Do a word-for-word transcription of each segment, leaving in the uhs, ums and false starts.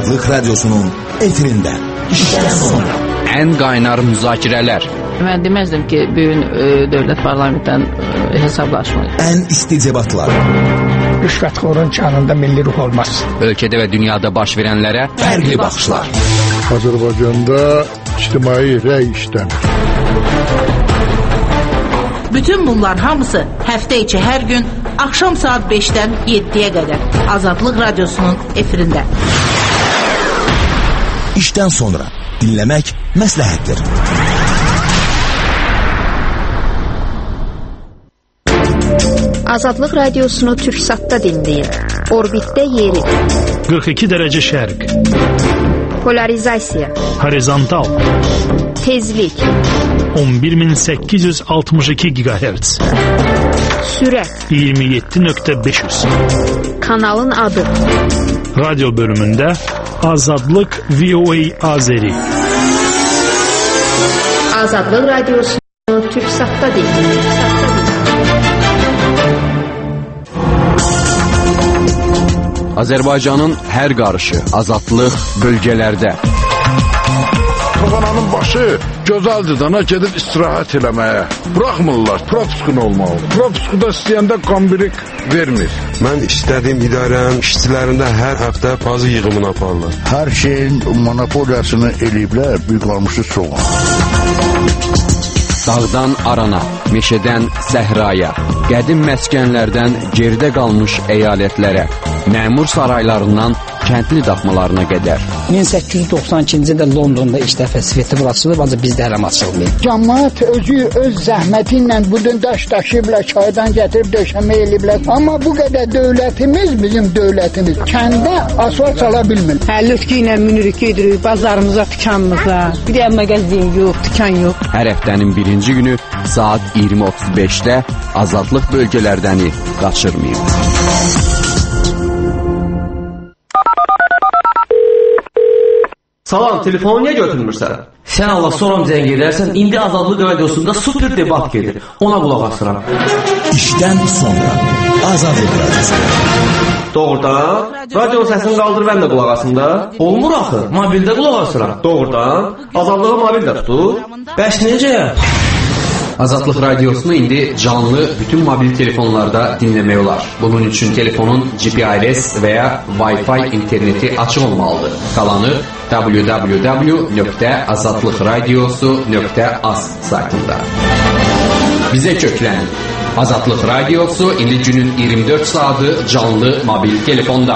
Azadlıq Radyosu'nun efirində. İşdən sonra. Ən qaynar müzakirələr. Mən deməzdim ki, bugün e, dövlət parlamentdən e, hesablaşmalı. Ən isti debatlar. Rüşvətxorun canında milli ruh olmaz. Ölkədə və dünyada baş verənlərə fərqli baxışlar. Azərbaycanda ictimai rəy işləmir. Bütün bunlar hamısı həftə içi hər gün axşam saat beşdən yeddiyə qədər Azadlıq Radyosu'nun efirində. İşdən sonra dinləmək məsləhətdir. Azadlıq Radiosunu Türksat'ta dinləyin. Orbitdə yeri. qırx iki dərəcə şərq. Polarizasiya. Horizontal. Tezlik. on bir min səkkiz yüz altmış iki gigahertz. Sürət. iyirmi yeddi nöqtə beş yüz. Kanalın adı. Radyo bölümündə Azadlıq V O A Azeri. Azadlıq Radiosunu Türksat'ta dinləyin. Azərbaycanın hər qarışı, azadlıq bölgələrdə. Kafananın başı gözəldir dana gedib istirahət eləməyə. Bıraxmırlar, propiskun olmalı. Propiskuda istəyəndə qambirik vermir. Mən istədiyim idarənin işçilərində hər həftə bazı yığımını aparırlar. Hər şeyin monopoliyasını eləyiblər, bir qalmışı çoğun. Dağdan arana, meşədən səhraya, qədim məskənlərdən geridə qalmış əyalətlərə, məmur saraylarından kəndli daxmalarına qədər. min səkkiz yüz doxsan ikinci ildə Londonda ilk dəfə svetofor açılıb, ancaq bizdə hələ açılmayıb. Cəmaət özü öz zəhməti ilə bu gün daş daşıyıblar, çaydan gətirib döşəmə eləyiblər. Amma bu qədər dövlətimiz, bizim dövlətimiz kəndə asfalt sala bilmir. Həllütkü ilə minirik gedirik bazarımıza, dükanımıza. Bir də mağazin yox, dükan yox. Hər həftənin birinci günü saat iyirmi otuz beşdə Azadlıq bölgələrdəni qaçırmayın. Salam, telefonu niyə götürmürsən? Sən Allah soram zəng edərsən, indi Azadlıq Radiosunda super debat gedir. Ona qulaq asıram. İşdən sonra Azadlıq Radyosu. Doğrudan? Radionun səsini qaldır, mən də qulaq asım da. Olmur axı, mobildə qulaq asıram. Doğrudan? Azadlığı mobildə tutur. Bəs necə? Azadlıq Radiosunu indi canlı bütün mobil telefonlarda dinləmək olar. Bunun üçün telefonun G P R S və ya Wi-Fi interneti açıq olmalıdır. Qalanı w w w nöqtə azadlıqradiosu nöqtə az saytında. Bizə köklənin. Azadlıq Radiosu indi günün iyirmi dörd saatı canlı mobil telefonda.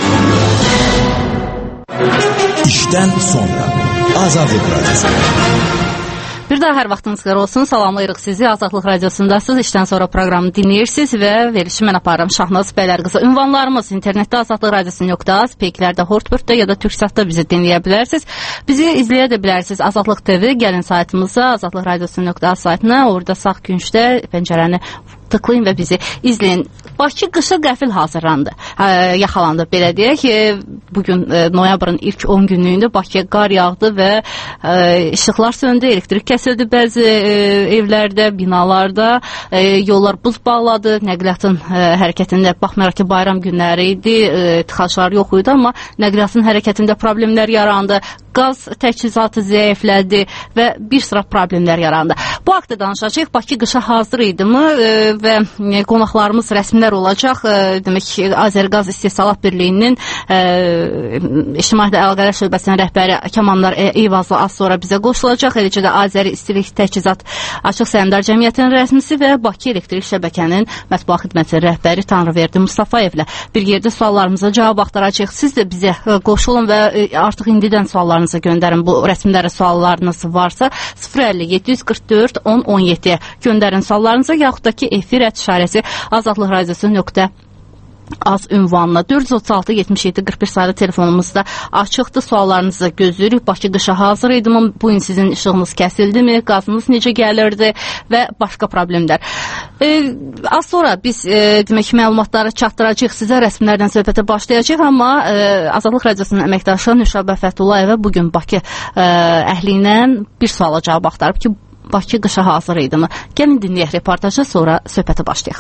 İşdən sonra Azadlıq Radyosu. Bir daha hər vaxtınız xeyir olsun. Salamlayırıq sizi. Azadlıq Radiosundasınız. İşdən sonra proqramı dinləyirsiniz və verilişi mən aparıram Şahnaz Bəylərqızı. Ünvanlarımız internetdə azadlıq radiosu nöqtə az, peyklərdə, Hortbürtdə ya da Türksatda bizi dinləyə bilərsiniz. Bizi izləyə də bilərsiniz. Azadlıq T V, gəlin saytımıza, azadlıq radiosu nöqtə az saytına. Orada sağ küncdə pəncərəni tıklayın və bizi izləyin. Bakı qışa qəfil hazırlandı, ə, yaxalandı, belə deyək ki, bugün ə, noyabrın ilk on günlüyündə Bakıya qar yağdı və ə, işıqlar söndü, elektrik kəsildi bəzi ə, evlərdə, binalarda, ə, yollar buz bağladı, nəqliyyatın ə, hərəkətində, baxmayaraq ki, bayram günləri idi, ə, tıxaclar yox idi, amma nəqliyyatın hərəkətində problemlər yarandı, qaz təchizatı zəiflədi və bir sıra problemlər yarandı. Bu haqda danışacağıq. Bakı qışa hazır idi mi ə, və qonaqlarımız rəsmlər olacaq. Demək ki, Azərqaz İstehsalat Birliyinin ə, İctimai Əlaqələr Şöbəsinin rəhbəri Kəmanlar Eyvazlı az sonra bizə qoşulacaq. Eləcə də Azəri İstilik Təchizat Açıq Səhmdar Cəmiyyətinin rəsmisi və Bakı Elektrik Şəbəkənin mətbuat xidmətinin rəhbəri Tanrıverdi Mustafayevlə bir yerdə suallarımıza cavab axtaracağıq. Siz də bizə qoşulun və artıq indidən suallarınızı göndərin. Bu rəsmlərə suallarınız varsa sıfır əlli yeddi yüz qırx dörd on on yeddiyə göndərin suallarınızı, yaxud da ki efir ət işarəsi azadlıq radiosu nöqtə az ünvanla dörd yüz otuz altı yetmiş yeddi qırx bir sayılı telefonumuzda açıqdır. Suallarınızı gözləyirik. Bakı qışa hazır idi mi? Bu gün sizin işığınız kəsildimi? Qazınız necə gəlirdi? Və başqa problemlər. E, az sonra biz e, demək məlumatları çatdıracağıq sizə, rəsmlərdən söhbətə başlayacağıq, amma e, Azadlıq Radiosunun əməkdaşı Nüşabə Fətullayeva bugün Bakı e, əhli ilə bir suala cavab axtarıb ki, Bakı qışa hazır idi mi? Gəlin dinləyək reportajı, sonra söhbətə başlayaq.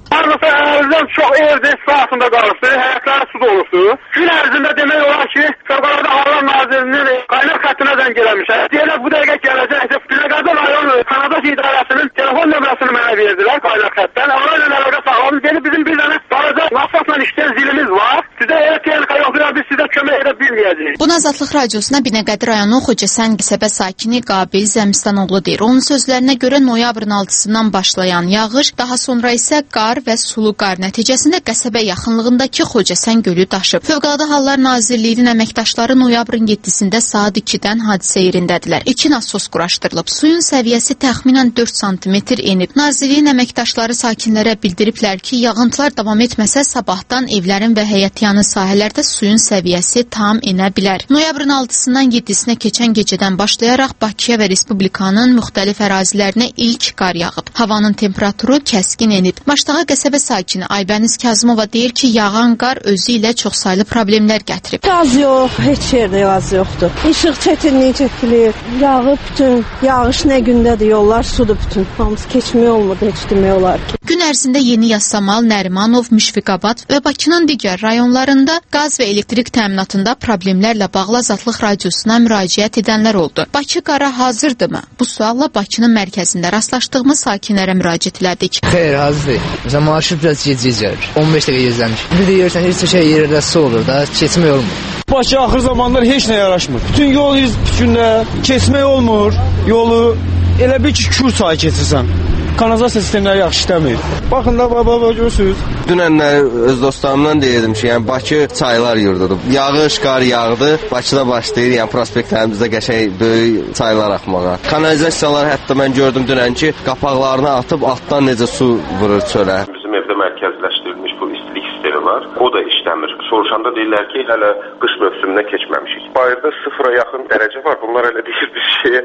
Hardasa ərazdən çox evdə su altında qalıbdı, həyətləri su dolusu. Gün ərzində demək olar ki, Fövqəladə Hallar Nazirliyinin qaynaq xəttinə zəng eləmişəm. Deyirlər bu dəqiqə gələcək. Binəqədi rayon Kanadası idarəsinin telefon nömrəsini mənə verdilər qaynaq xəttdən. Ona ilə əlaqə saxlamız. Yəni bizim bir dənə balaca nasosla işləyən zilimiz var. Sizə elə texnika yoxdur, biz sizə kömək edə bilməyəcəyik. Bunu Azadlıq Radiosuna Binəqədi rayonu Xocasən qəsəbə sakini Qabil Zəmistanoğlu deyir. Onun sözlərinə görə noyabrın altısından başlayan yağış, daha sonra isə qar və sulu qar nəticəsində qəsəbə yaxınlığındakı Xocasən gölü daşıb. Fövqəladə Hallar Nazirliyinin əməkdaşları noyabrın yeddisində saat ikidən hadisə yerindədirlər. İki nasos quraşdırılıb. Suyun səviyyəsi təxminən dörd santimetr enib. Nazirliyin əməkdaşları sakinlərə bildiriblər ki, yağıntılar davam etməsə sabahdan evlərin və həyətyanı sahələrdə suyun səviyyəsi tam enə bilər. Noyabrın altısından yeddisinə keçən gecədən başlayaraq Bakıya və Respublikanın müxtəlif ərazilərinə ilk qar yağıb. Havanın temperaturu kəskin enib. Maşdağa qəsəbə sakini Aybəniz Kazımova deyir ki, yağan qar özü ilə çoxsaylı problemlər gətirib. Qaz yox, heç yerdə qaz yoxdur. İşıq çətinliyi çəkilir. Yağıb bütün, yağış nə gündədir, yollar sudur bütün. Hamısı keçmək olmurdu, heç demək olar ki. Gün ərzində Yeni Yasamal, Nərimanov, Müşfiqabad və Bakının digər rayonlarında qaz və elektrik təminatında problemlərlə bağlı Azadlıq Radiosuna müraciət edənlər oldu. Bakı qara hazırdırmı? Bu sualla Bakının mərkəzində rastlaşdığımız sakinlərə müraciət elədik. Xeyr, hazır. Məsələn, marşrut biraz gec gəlir. on beş dəqiqə gözləmiş. Bir də görürsən, heç bir şey yerdə su olur da, keçmək olmur. Bakı axır zamanlar heç nə yaraşmır. Bütün yol iz bütündə keçmək olmur, yolu elə bir ki, kür çayı keçirsən. Kanalizasiya sistemləri yaxşı işləmir. Baxın da, baba, baba, görürsünüz. Dünənlər öz dostlarımdan deyirdim ki, yəni Bakı çaylar yurdudur. Yağış, qar yağdı, Bakıda başlayır, yəni prospektlərimizdə qəşəng böyük çaylar axmağa. Kanalizasiyalar hətta mən gördüm dünən ki, qapaqlarını atıb altdan necə su vurur çölə. Bizim evdə mərkəzləşdirilmiş bu istilik sistemi var, o da işləmir. Soruşanda deyirlər ki, hələ qış mövsümünə keçməmişik. Bayırda sıfıra yaxın dərəcə var, bunlar elə deyir bir şeyə,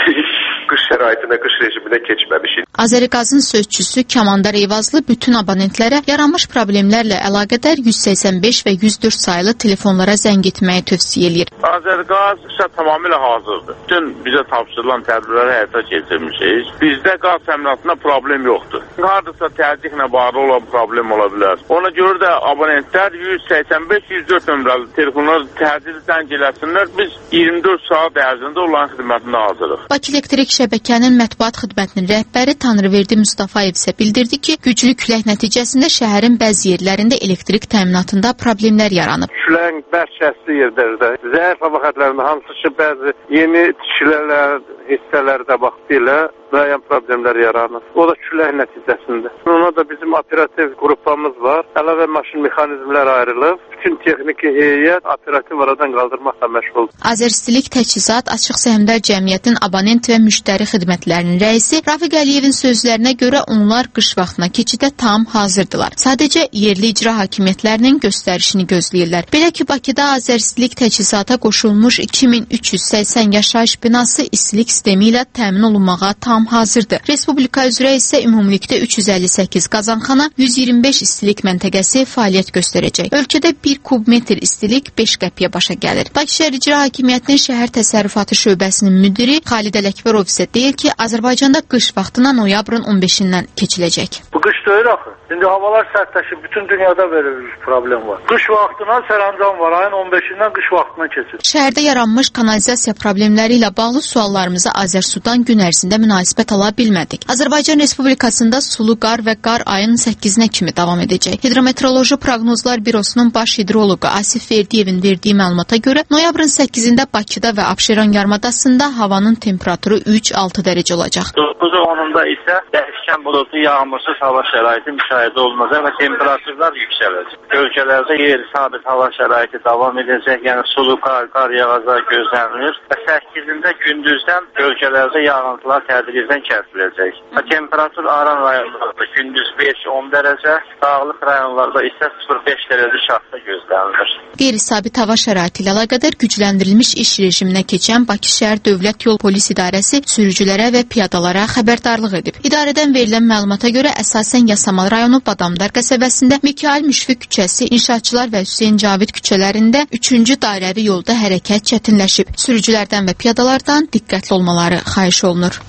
qış şəraitinə, qış rejiminə keçməmişik. Azəriqazın sözçüsü Kamandar Eyvazlı bütün abonentlərə yaranmış problemlərlə əlaqədar yüz səksən beş və yüz dörd saylı telefonlara zəng etməyi tövsiyə edir. Azəriqaz isə tamamilə hazırdır. Bütün bizə tapşırılan tədbirləri həyata keçirmişik. Bizdə qaz təminatında problem yoxdur. Hardasa təzyiqlə bağlı olan problem ola bilər. Ona görə də abonentlər yüz səksən beş yüz dörd nömrəli telefonlar təcili zəng eləsinlər. Biz iyirmi dörd saat ərzində olan xidmətində hazırıq. Bakı Elektrik Şəbəkənin mətbuat xidmətinin rəhbəri Tanrıverdi Mustafayev isə bildirdi ki, güclü külək nəticəsində şəhərin bəzi yerlərində elektrik təminatında problemlər yaranıb. Küləyin bərk kəsdiyi yerlərdə zəif hava xətlərində hansı ki, bəzi yeni tikilər, hissələrdə vaxtilə müəyyən problemlər yaranır. O da külək nəticəsində. Ona da bizim operativ qrupamız var. Əlavə maşın mexanizmlər ayrılıb. Bütün texniki heyət operativ aradan qaldırmaqla məşğuldur. Azərstilik Təchizat Açıq Səhmdar Cəmiyyətin abonent və müştəri xidmətlərinin rəisi Rafiq Əliyevin sözlərinə görə onlar qış vaxtına keçidə tam hazırdılar. Sadəcə yerli icra hakimiyyətlərinin göstərişini gözləyirlər. Belə ki, Bakıda Azərstilik Təchizata qoşulmuş iki min üç yüz səksən yaşayış binası istilik sistemi ilə təmin olunmağa tam hazırdır. Respublika üzrə isə ümumilikdə üç yüz əlli səkkiz qazanxana, yüz iyirmi beş istilik məntəqəsi fəaliyyət göstərəcək. Ölkədə bir kubmetr istilik beş qəpiyə başa gəlir. Bakı şəhər icra hakimiyyətinin şəhər təsərrüfatı şöbəsinin müdiri Xalid Ələkbərov isə deyir ki, Azərbaycanda qış vaxtına noyabrın on beşindən keçiləcək. Bu qış deyil axı. İndi havalar sərtləşib, bütün dünyada belə bir problem var. Qış vaxtına sərəncam var, ayın on beşindən qış vaxtına keçir. Şəhərdə yaranmış kanalizasiya problemləri ilə bağlı suallarımıza Azərsudan gün ərzində münasibət ala bilmədik. Azərbaycan Respublikasında sulu qar və qar ayın səkkizinə kimi davam edəcək. Hidrometeoroloji Proqnozlar Bürosunun baş hidroloqu Asif Verdiyevin verdiyi məlumata görə noyabrın səkkizində Bakıda və Abşeron yarımadasında havanın temperaturu üç altı dərəcə olacaq. doqquz onunda isə dəyişkən buludlu yağmursuz hava şəraiti müşahidə olunacaq və temperaturlar yüksələcək. Ölkələrdə qeyri-sabit hava şəraiti davam edəcək, yəni sulu qar, qar yağacağı gözlənilir və səkkizində gündüzdən ölkələrdə yağıntılar tədricən kəsiləcək. Temperatur Aran rayonlarında gündüz beş on dərəcə, dağlıq rayonlarda isə sıfır beş dərəcə şaxta gözlənilir. Qeyri-sabit hava şəraiti ilə əlaqədar gücləndirilmiş iş rejiminə keçən Bakı şəhər Dövlət Yol Polis İdarəsi sürücülərə və piyadalara xəbərdarlıq edib. İdarədən verilən məlumata görə əsasən Yasamal rayonu Badamdar qəsəbəsində Mikail Müşfiq küçəsi, İnşaatçılar və Hüseyn Cavid küçələrində üçüncü dairəvi yolda hərəkət çətinləşib. Sürücülərdən və piyadalardan diqqətli olmaları xahiş olunur.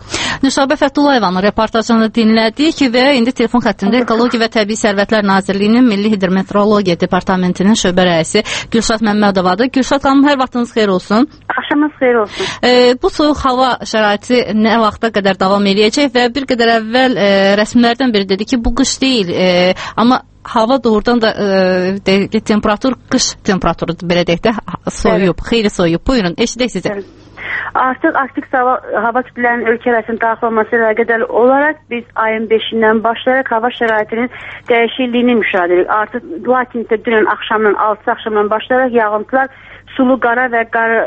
Nüşabə Fəthullayevanın reportajını dinlədik və indi telefon xəttində Ekologiya və Təbii Sərvətlər Nazirliyinin Milli Hidrometeorologiya Departamentinin şöbə rəisi Gülşad Məmmədovadır. Gülşad xanım, hər vaxtınız xeyir olsun. Axşamınız xeyir olsun. E, bu soyuq hava şəraiti nə vaxta qədər davam eləyəcək və bir qədər əvvəl e, rəsmlərdən biri dedi ki, bu qış deyil, e, amma hava doğrudan da e, temperatur qış temperaturudur, belə deyək də, soyuyub, evet. Xeyli soyuyub. Buyurun, eşidək sizə. Evet. Artıq aktiv hava, hava kütlələrinin ölkə ərazisində daxil olması ilə əlaqədar olaraq biz ayın beşindən başlayaraq hava şəraitinin dəyişikliyini müşahidə edirik. Artıq lakin dünən axşamdan, altı axşamdan başlayaraq yağıntılar sulu qara və qara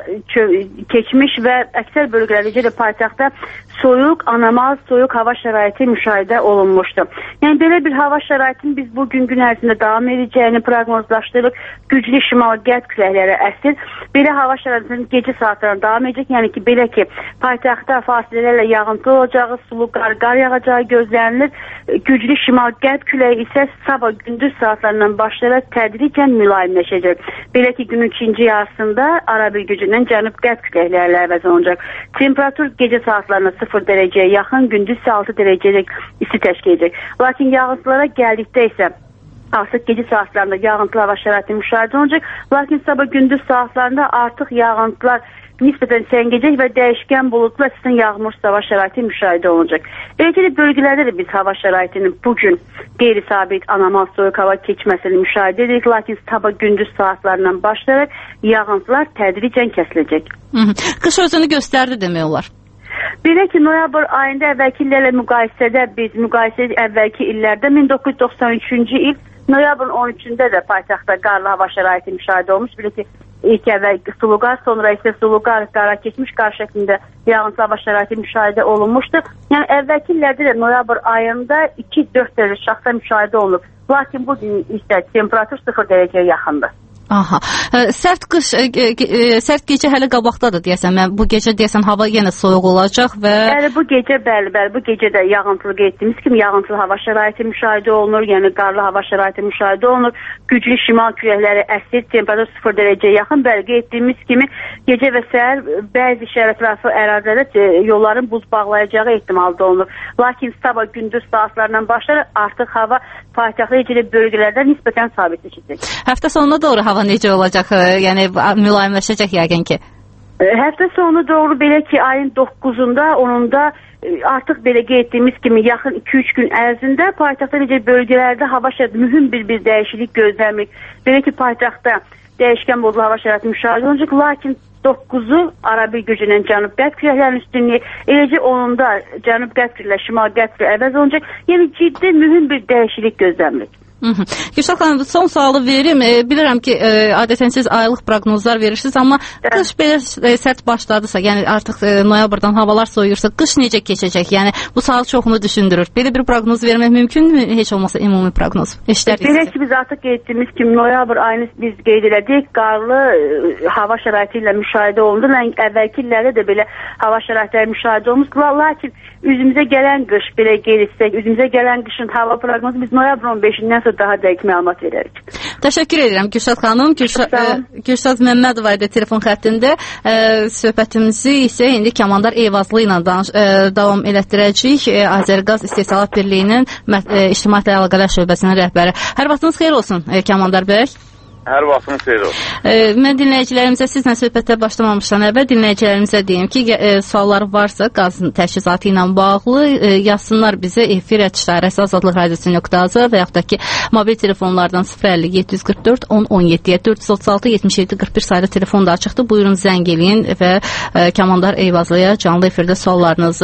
keçmiş və əksər bölgələrdə paytaxtda soyuq, anormal soyuq hava şəraiti müşahidə olunmuşdu. Yəni belə bir hava şəraitinin biz bu gün gün ərzində davam edəcəyini proqnozlaşdırırıq. Güclü şimal-qərb küləkləri əsir. Belə hava şəraitinin gecə saatlarında davam edəcək. Yəni ki, belə ki, paytaxtda fasilələrlə yağıntı olacağı, sulu qar, qar yağacağı gözlənilir. Güclü şimal-qərb küləyi isə sabah gündüz saatlarından başlayaraq tədricən mülayimləşəcək. Belə ki, günün ikinci yarısında arabir gücündən cənub-qərb küləklərlə əvəz olunacaq. Temperatur gecə saatlarına sıfır dərəcəyə yaxın, gündüz isə altı dərəcəlik isti təşkil edəcək. Lakin yağıntılara gəldikdə isə artıq gecə saatlarında yağıntılı hava şəraiti müşahidə olunacaq. Lakin sabah gündüz saatlarında artıq yağıntılar nisbətən səngəcək və dəyişkən buludlu əsasən yağmursuz hava şəraiti müşahidə olunacaq. Eləcə bölgələrdə də biz hava şəraitinin bugün qeyri-sabit anormal soyuq hava keçməsini müşahidə edirik. Lakin sabah gündüz saatlarından başlayaraq yağıntılar tədricən kəsiləcək. Hı -hı. Qış özünü göstərdi demək olar. Belə ki, noyabr ayında əvvəlki illərlə müqayisədə biz müqayisə əvvəlki illərdə min doqquz yüz doxsan üçüncü il noyabrın on üçündə də paytaxtda qarlı hava şəraiti müşahidə olmuş. Belə ki, ilk əvvəl sulu qar, sonra isə sulu qar, qara keçmiş qar şəklində yağıntılı hava şəraiti müşahidə olunmuşdu. Yəni əvvəlki illərdə də noyabr ayında iki dörd dərəcə şaxta müşahidə olunub. Lakin bu gün isə temperatur sıfır dərəcəyə yaxındır. Aha. Sərt qış, e, e, sərt gecə hələ qabaqdadır deyəsən. Mən bu gecə deyəsən hava yenə soyuq olacaq və Bəli, bu gecə bəli, bəli, bu gecə də yağıntılı etdiyimiz kimi yağıntılı hava şəraiti müşahidə olunur, yəni qarlı hava şəraiti müşahidə olunur. Güclü şimal küləkləri əsir, temperatur sıfır dərəcəyə yaxın. Bəli, etdiyimiz kimi gecə və səhər bəzi şəhər ətrafı ərazilərdə yolların buz bağlayacağı ehtimalda olunur. Lakin sabah gündüz saatlarından başlayaraq artıq hava paytaxtlı ilgili bölgələrdə nisbətən sabitləşəcək. Həftə sonuna doğru hava necə olacaq? Yəni mülayimləşəcək yəqin ki. Həftə sonu doğru belə ki, ayın doqquzunda, onunda artıq belə qeyd etdiyimiz kimi yaxın iki üç gün ərzində paytaxtda necə bölgələrdə hava şəraiti mühüm bir bir dəyişiklik gözləmirik. Belə ki, paytaxtda dəyişkən buludlu hava şəraiti müşahidə olunacaq, lakin doqquzu arabir gücündən cənub-qərb küləklərinin üstünlüyü, eləcə onunda cənub-qərb küləyə, şimal-qərb küləyə əvəz olunacaq. Yəni ciddi mühüm bir dəyişiklik gözləmirik. Gülşad xanım, son sualı verim. E, bilirəm ki, e, adətən siz aylıq proqnozlar verirsiniz, amma evet. Qış belə e, sərt başladısa, yəni artıq e, noyabrdan havalar soyuyursa, qış necə keçəcək? Yəni bu sual çoxunu düşündürür. Belə bir proqnoz vermək mümkünmü? Heç olmasa ümumi proqnoz. Eşidərik. Belə ki, biz artıq qeyd etdiyimiz kimi noyabr ayını biz qeyd elədik, qarlı e, hava şəraiti ilə müşahidə olundu. Yəni əvvəlki illərdə də belə hava şəraitləri müşahidə olmuş. Lakin üzümüzə gələn qış belə qeyd etsək, üzümüzə gələn qışın hava proqnozu biz noyabr on beşindən sonra daha dəqiq məlumat verərik. Təşəkkür edirəm Gülşad xanım. Gülşad, e, Gülşad Məmmədova idi telefon xəttində. E, söhbətimizi isə indi Kamandar Eyvazlı ilə danış, e, davam elətdirəcəyik. E, Azərqaz İstehsalat Birliyinin e, İctimai Əlaqələr Şöbəsinin rəhbəri. Hər vaxtınız xeyir olsun e, Kamandar bəy. Hər vaxtınız xeyir olsun. E, mən dinləyicilərimizə sizlə söhbətə başlamamışdan əvvəl dinləyicilərimizə deyim ki, e, sualları varsa qaz təchizatı ilə bağlı e, yazsınlar bizə efir at işarəsi azadlıq radiosu nöqtə az və yaxud da ki, mobil telefonlardan sıfır əlli yeddi yüz qırx dörd on on yeddi dörd yüz otuz altı yetmiş yeddi qırx bir sayılı telefon da açıqdır. Buyurun zəng eləyin və e, Kamandar Eyvazlıya canlı efirdə suallarınızı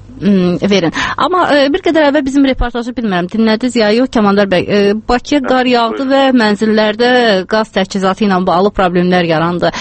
verin. Amma e, bir qədər əvvəl bizim reportajı bilmirəm, dinlədiniz ya yox Kamandar bəy? E, Bakıya qar yağdı və mənzillərdə qaz təchizatı ilə bağlı problemlər yarandı.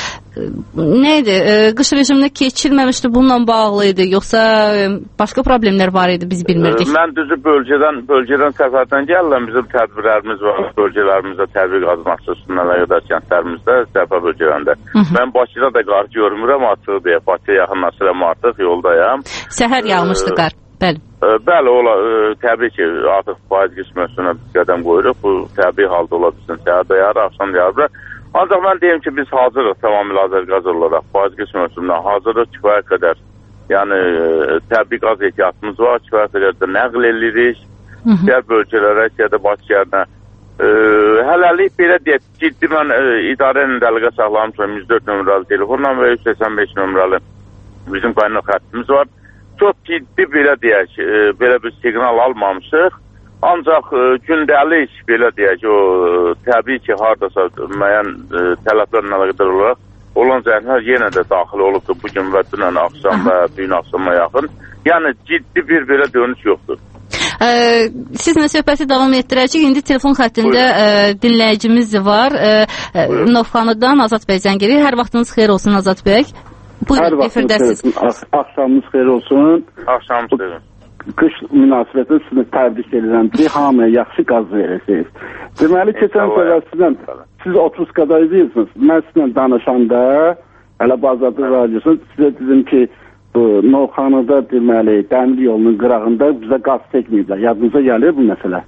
Nə idi? E, qış rejiminə keçilməmişdi, bununla bağlı idi, yoxsa e, başqa problemlər var idi, biz bilmirdik? E, mən düzü bölgədən, bölgədən səfərdən gəlirəm, bizim tədbirlərimiz var, bölgələrimizdə təbii qaz nasosundan əlaqədar kəndlərimizdə, səhifə bölgələrində. Mən Bakıda da qar görmürəm, artıq deyə, Bakıya yaxınlaşıram artıq, yoldayam. Səhər yağmışdı qar, bəli. E, bəli, ola, e, təbii ki, artıq faiz qismətünə biz qədəm qoyuruq, bu təbii halda ola bilsin, səhər də yağır, axşam yağır. Ancaq mən deyim ki, biz hazırıq tamamilə Azərqaz olaraq, faiz qismətündən hazırıq, kifayət qədər Yəni təbii qaz ehtiyatımız var, kifayət qədər nəql edirik. Digər bölgələrə, ya Bakı yerinə. Hələlik belə deyək, ciddi mən idarə əlaqə saxlamışam yüz dörd nömrəli telefonla və yüz səksən beş nömrəli bizim qaynaq xəttimiz var. Çox ciddi belə deyək, belə bir siqnal almamışıq. Ancaq gündəlik belə deyək, o təbii ki, hardasa müəyyən tələblərlə əlaqədar olaraq olan zərflər yenə də daxil olubdur bugün və dünən axşam və gün axşama yaxın. Yəni ciddi bir belə dönüş yoxdur. Ee, Sizinlə söhbəti davam etdirəcək. İndi telefon xəttində e, dinləyicimiz var. E, Novxanıdan Azad bəy zəng edir. Hər vaxtınız xeyir olsun Azad bəy. Hər vaxtınız xeyir olsun. Axşamınız xeyir olsun. Axşamınız xeyir olsun. Qış münasibətində sizi təbrik edirəm ki, hamıya yaxşı qaz verirsiniz. Deməli, keçən səfər sizdən, siz otruskada edirsiniz. Mən sizinlə danışanda, hələ Azad radiosu, sizə dedim ki, bu Novxanıda deməli, dəmir yolunun qırağında bizə qaz çəkməyiblər. Yadınıza gəlir bu məsələ?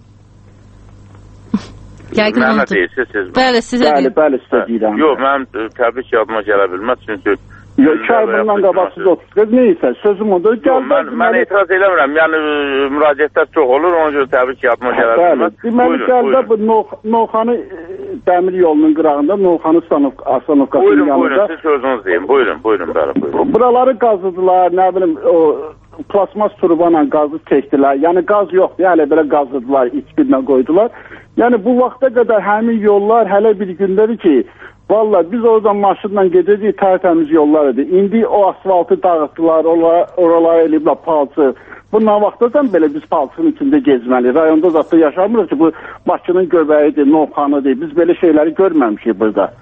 Mənə deyirsiniz siz. Bəli, sizə deyim. Bəli, bəli, sizə deyirəm. Yox, mənim təbii ki, yadıma gələ bilməz, çünki Yox, iki ay bundan qabaq siz otursunuz. Neysə, sözüm odur. Yox, mən, mən etiraz eləmirəm. Yəni, müraciətlər çox olur, ona görə təbii ki, yadıma gələ bilməz. Deməli, gəldə bu Novxanı dəmir yolunun qırağında, Novxanı Astanovkasının yanında. Buyurun, buyurun, siz sözünüz deyin. Buyurun, buyurun, bəli, buyurun. Buraları qazıdılar, nə bilim, o plasmas turbanla qazı çəkdilər. Yəni, qaz yoxdur, hələ belə qazıdılar, içkindən qoydular. Yəni, bu vaxta qədər həmin yollar hələ bir gündədir ki, valla biz oradan maşınla gedəcəyik, tərtəmiz yollar idi. İndi o asfaltı dağıtdılar, oralara eləyiblər palçı. Bundan vaxtadan belə biz palçının içində gezməli. Rayonda zaten yaşamırıq ki, bu Bakının göbəyidir, Novxanıdır. Biz belə şeyləri görməmişik burada.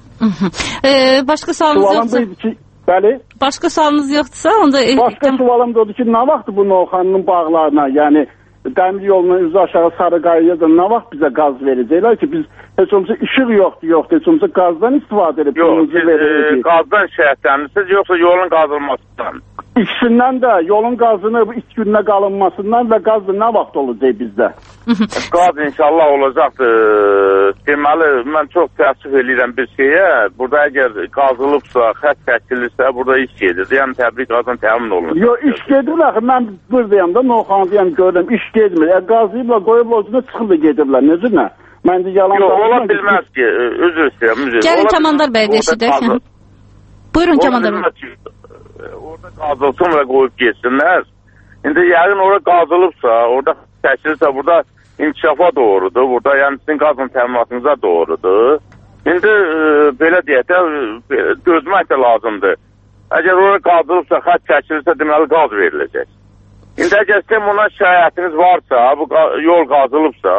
ee, başqa sualınız yoxsa? Ki, bəli. Başqa sualınız yoxdursa, onda... Başqa sualım da odur ki, nə vaxt bu Novxanının bağlarına, yəni dəmir yolunun üzü aşağı Sarıqayıya da nə vaxt bizə qaz verəcəklər ki, biz heç olmasa işıq yoxdur, yoxdur, heç olmasa qazdan istifadə edib. Yox, siz e, qazdan şəhətlənirsiniz, yoxsa yolun qazılmasından? İkisindən də, yolun qazını bu iç gününə qalınmasından və qazı nə vaxt olacaq bizdə? Qaz inşallah olacaqdır. Deməli, mən çox təəssüf edirəm bir şeyə. Burada əgər qazılıbsa, xət çəkilirsə, burada iş gedir. Yəni, təbii qazdan təmin olunur. Yox, iş gedir, axı, mən buradayım da, Novxanıdayım, görürüm, iş gedmir. E, qazıyıblar, qoyub olcuna çıxıb gedirlər, necə nə? Məncə yalan yox, ola bilməz ki, özür istəyəm, üzr. Gəlin Kəmandar bəy deşidək. Buyurun Kəmandar bəy. Orada qazılsın və qoyub geçsinlər. İndi yəqin orada qazılıbsa, orada çəkilirsə, burada inkişafa doğrudur. Burada yəni sizin qazın təminatınıza doğrudur. İndi e, belə deyək də, gözmək də lazımdır. Əgər orada qazılıbsa, xət çəkilirsə, deməli qaz veriləcək. İndi əgər sizin buna şikayətiniz varsa, bu yol qazılıbsa,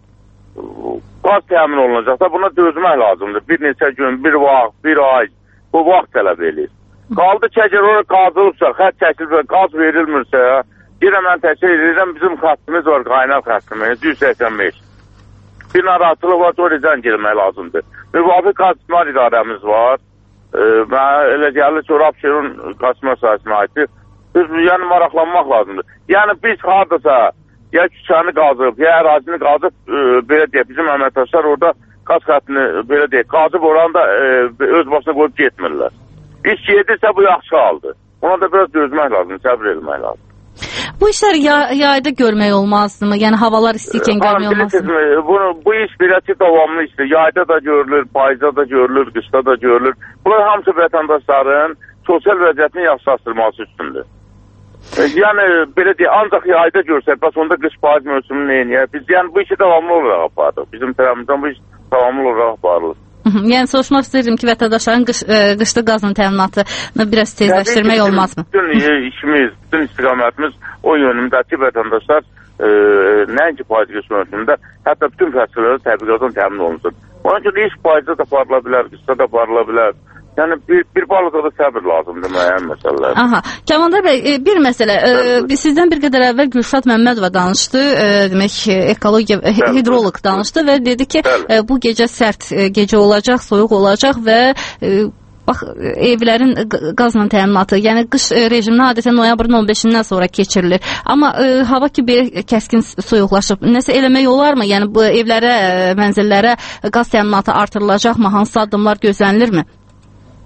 qaz təmin olunacaqsa, buna dözmək lazımdır. Bir neçə gün, bir vaxt, bir ay, bu vaxt tələb edir. Qaldı ki, əgər orada qazılıbsa, xət çəkilirsə, qaz verilmirsə, yenə mən təşkil edirəm, bizim xəttimiz var, qaynaq xəttimiz, yüz səksən beş. Bir narahatlıq var, o rizən girmək lazımdır. Müvafiq qazma idarəmiz var. E, mən elə gəlir ki, Rabşeron qazma sahəsinə aiddir. Biz, yəni, maraqlanmaq lazımdır. Yəni, biz haradasa, ya küçəni qazıb, ya ərazini qazıb, e, belə deyək, bizim əməkdaşlar orada qaz xəttini, belə deyək, qazıb oranı da e, öz başına qoyub getmirlər. İş yedirsə bu yaxşı haldır. Ona da biraz dözmək lazım, səbir etmək lazım. Bu işlər ya, yayda görmək olmazdımı? Yəni havalar istikən e, görmək olmazdımı? Bu, bu iş beləki davamlı işdir. Yayda da görülür, payızda da görülür, qışda da görülür. Bunlar hamısı vətəndaşların sosial vəziyyətini yaxşılaşdırması üstündür. E, yəni belə deyək, ancaq yayda görsək, bəs onda qış payız mövsümünü neyiniyə? Biz yəni bu işi davamlı olaraq aparırıq. Bizim tərəfimizdən bu iş davamlı olaraq aparılır. Yəni soruşmaq istəyirəm ki, vətəndaşların qış, ə, qışda qazın təminatını biraz tezləşdirmək olmazmı? Bütün işimiz, bütün istiqamətimiz o yönümdə ki, vətəndaşlar ə, nəinki payız qış mövsümündə, hətta bütün fəsillərdə təbii təmin olunsun. Onun üçün iş payızda da aparıla bilər, qışda da aparıla bilər. Yəni bir, bir balıqda da səbir lazımdır müəyyən məsələlər. Aha. Kəmandar bəy, bir məsələ. E, sizdən bir qədər əvvəl Gülşad Məmmədova danışdı. E, demək, ekologiya, Bəli. hidroloq danışdı və dedi ki, e, bu gecə sərt e, gecə olacaq, soyuq olacaq və e, bax, evlərin qazla təminatı, yəni qış rejiminə adətən noyabrın on beşindən sonra keçirilir. Amma e, hava ki, belə kəskin soyuqlaşıb, nəsə eləmək olarmı? Yəni bu evlərə, mənzillərə qaz təminatı artırılacaqmı? Hansı addımlar gözlənilirmi?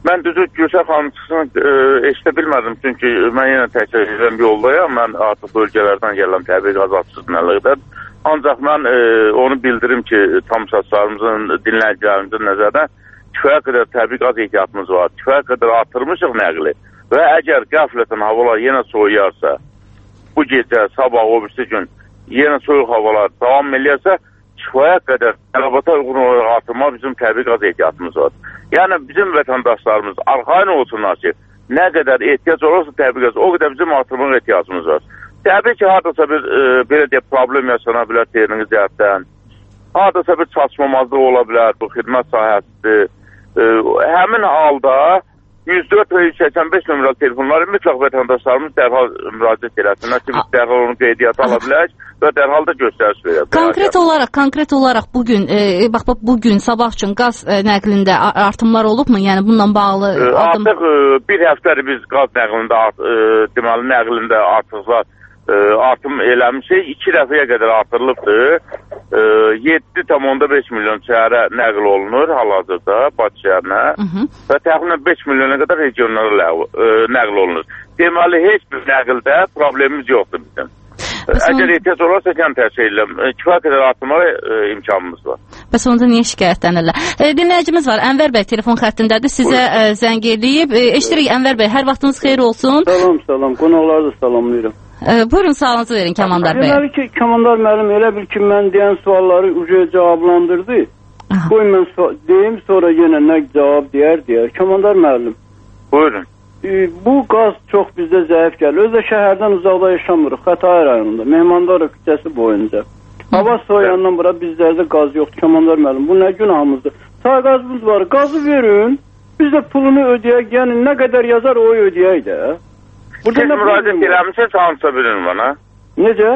Mən düzü Gülşah xanım çıxsın e, eşidə bilmədim, çünki mən yenə təkrar edirəm yoldayam. Mən artıq bölgələrdən gələm təbii qaz açısından. Ancaq mən e, onu bildirim ki, tamaşaçılarımızın, dinləyicilərimizin nəzərdən kifayət qədər təbii qaz ehtiyatımız var. Kifayət qədər artırmışıq nəqli. Və əgər qəflətən havalar yenə soğuyarsa, bu gecə, sabah, o birisi gün yenə soyuq havalar davam eləyərsə, kifayət qədər tələbata uyğun olaraq artırma bizim təbii qaz ehtiyatımız var. Yəni bizim vətəndaşlarımız arxayın olsunlar ki, nə qədər ehtiyac olursa təbii qaz, o qədər bizim artırmağa ehtiyacımız var. Təbii ki, haradasa bir e, belə deyək, problem yaşana bilər texniki cəhətdən, haradasa bir çatışmamazlıq ola bilər, bu xidmət sahəsidir. E, həmin halda yüz dörd və yüz səksən beş nömrəli telefonları mütləq vətəndaşlarımız dərhal müraciət eləsinlər ki, biz dərhal onu qeydiyyata ala bilək və dərhal da göstəriş verək. Konkret olaraq, konkret olaraq bugün, e, bax, bax, bugün, sabah üçün qaz e, nəqlində artımlar olubmu? Yəni bununla bağlı e, adım... Artıq e, bir həftədir biz qaz nəqlində, e, deməli, nəqlində artıqlar e, artım eləmişik. İki dəfəyə qədər artırılıbdır. E, yeddi tam beş milyon şəhərə nəql olunur hal-hazırda, Bakı şəhərinə və təxminən beş milyona qədər regionlara e, nəql olunur. Deməli, heç bir nəqldə problemimiz yoxdur bizim. Bəs əgər on... ehtiyac olarsa, yəni təşkil edirəm. Kifayət qədər artırmağa e, imkanımız var. Bəs onda niyə şikayətlənirlər? E, dinləyicimiz var, Ənvər bəy telefon xəttindədir, sizə e, zəng eləyib. E, eşdirik, Ənvər bəy, hər vaxtınız xeyir olsun. Salam, salam, qonaqları da salamlayıram. E, buyurun, sağlığınızı verin Kəmandar bəy. Deməli ki, Kəmandar müəllim elə bil ki, mən deyən sualları uca cavablandırdı. Qoy mən so deyim, sonra yenə nə cavab deyər, deyər. Kəmandar müəllim. Buyurun. E, bu qaz çox bizdə zəif gəlir. Özdə şəhərdən uzaqda yaşamırıq, Xətai rayonunda, Mehmandarov küçəsi boyunca. Hava soğuyandan bura bizlərdə qaz yoxdur, Kəmandar müəllim. Bu nə günahımızdır? Sağ qazımız var, qazı verin, biz də pulunu ödəyək, yəni nə qədər yazar o ödəyək də. Siz müraciət eləmişsiniz, hansısa birin bana? Necə?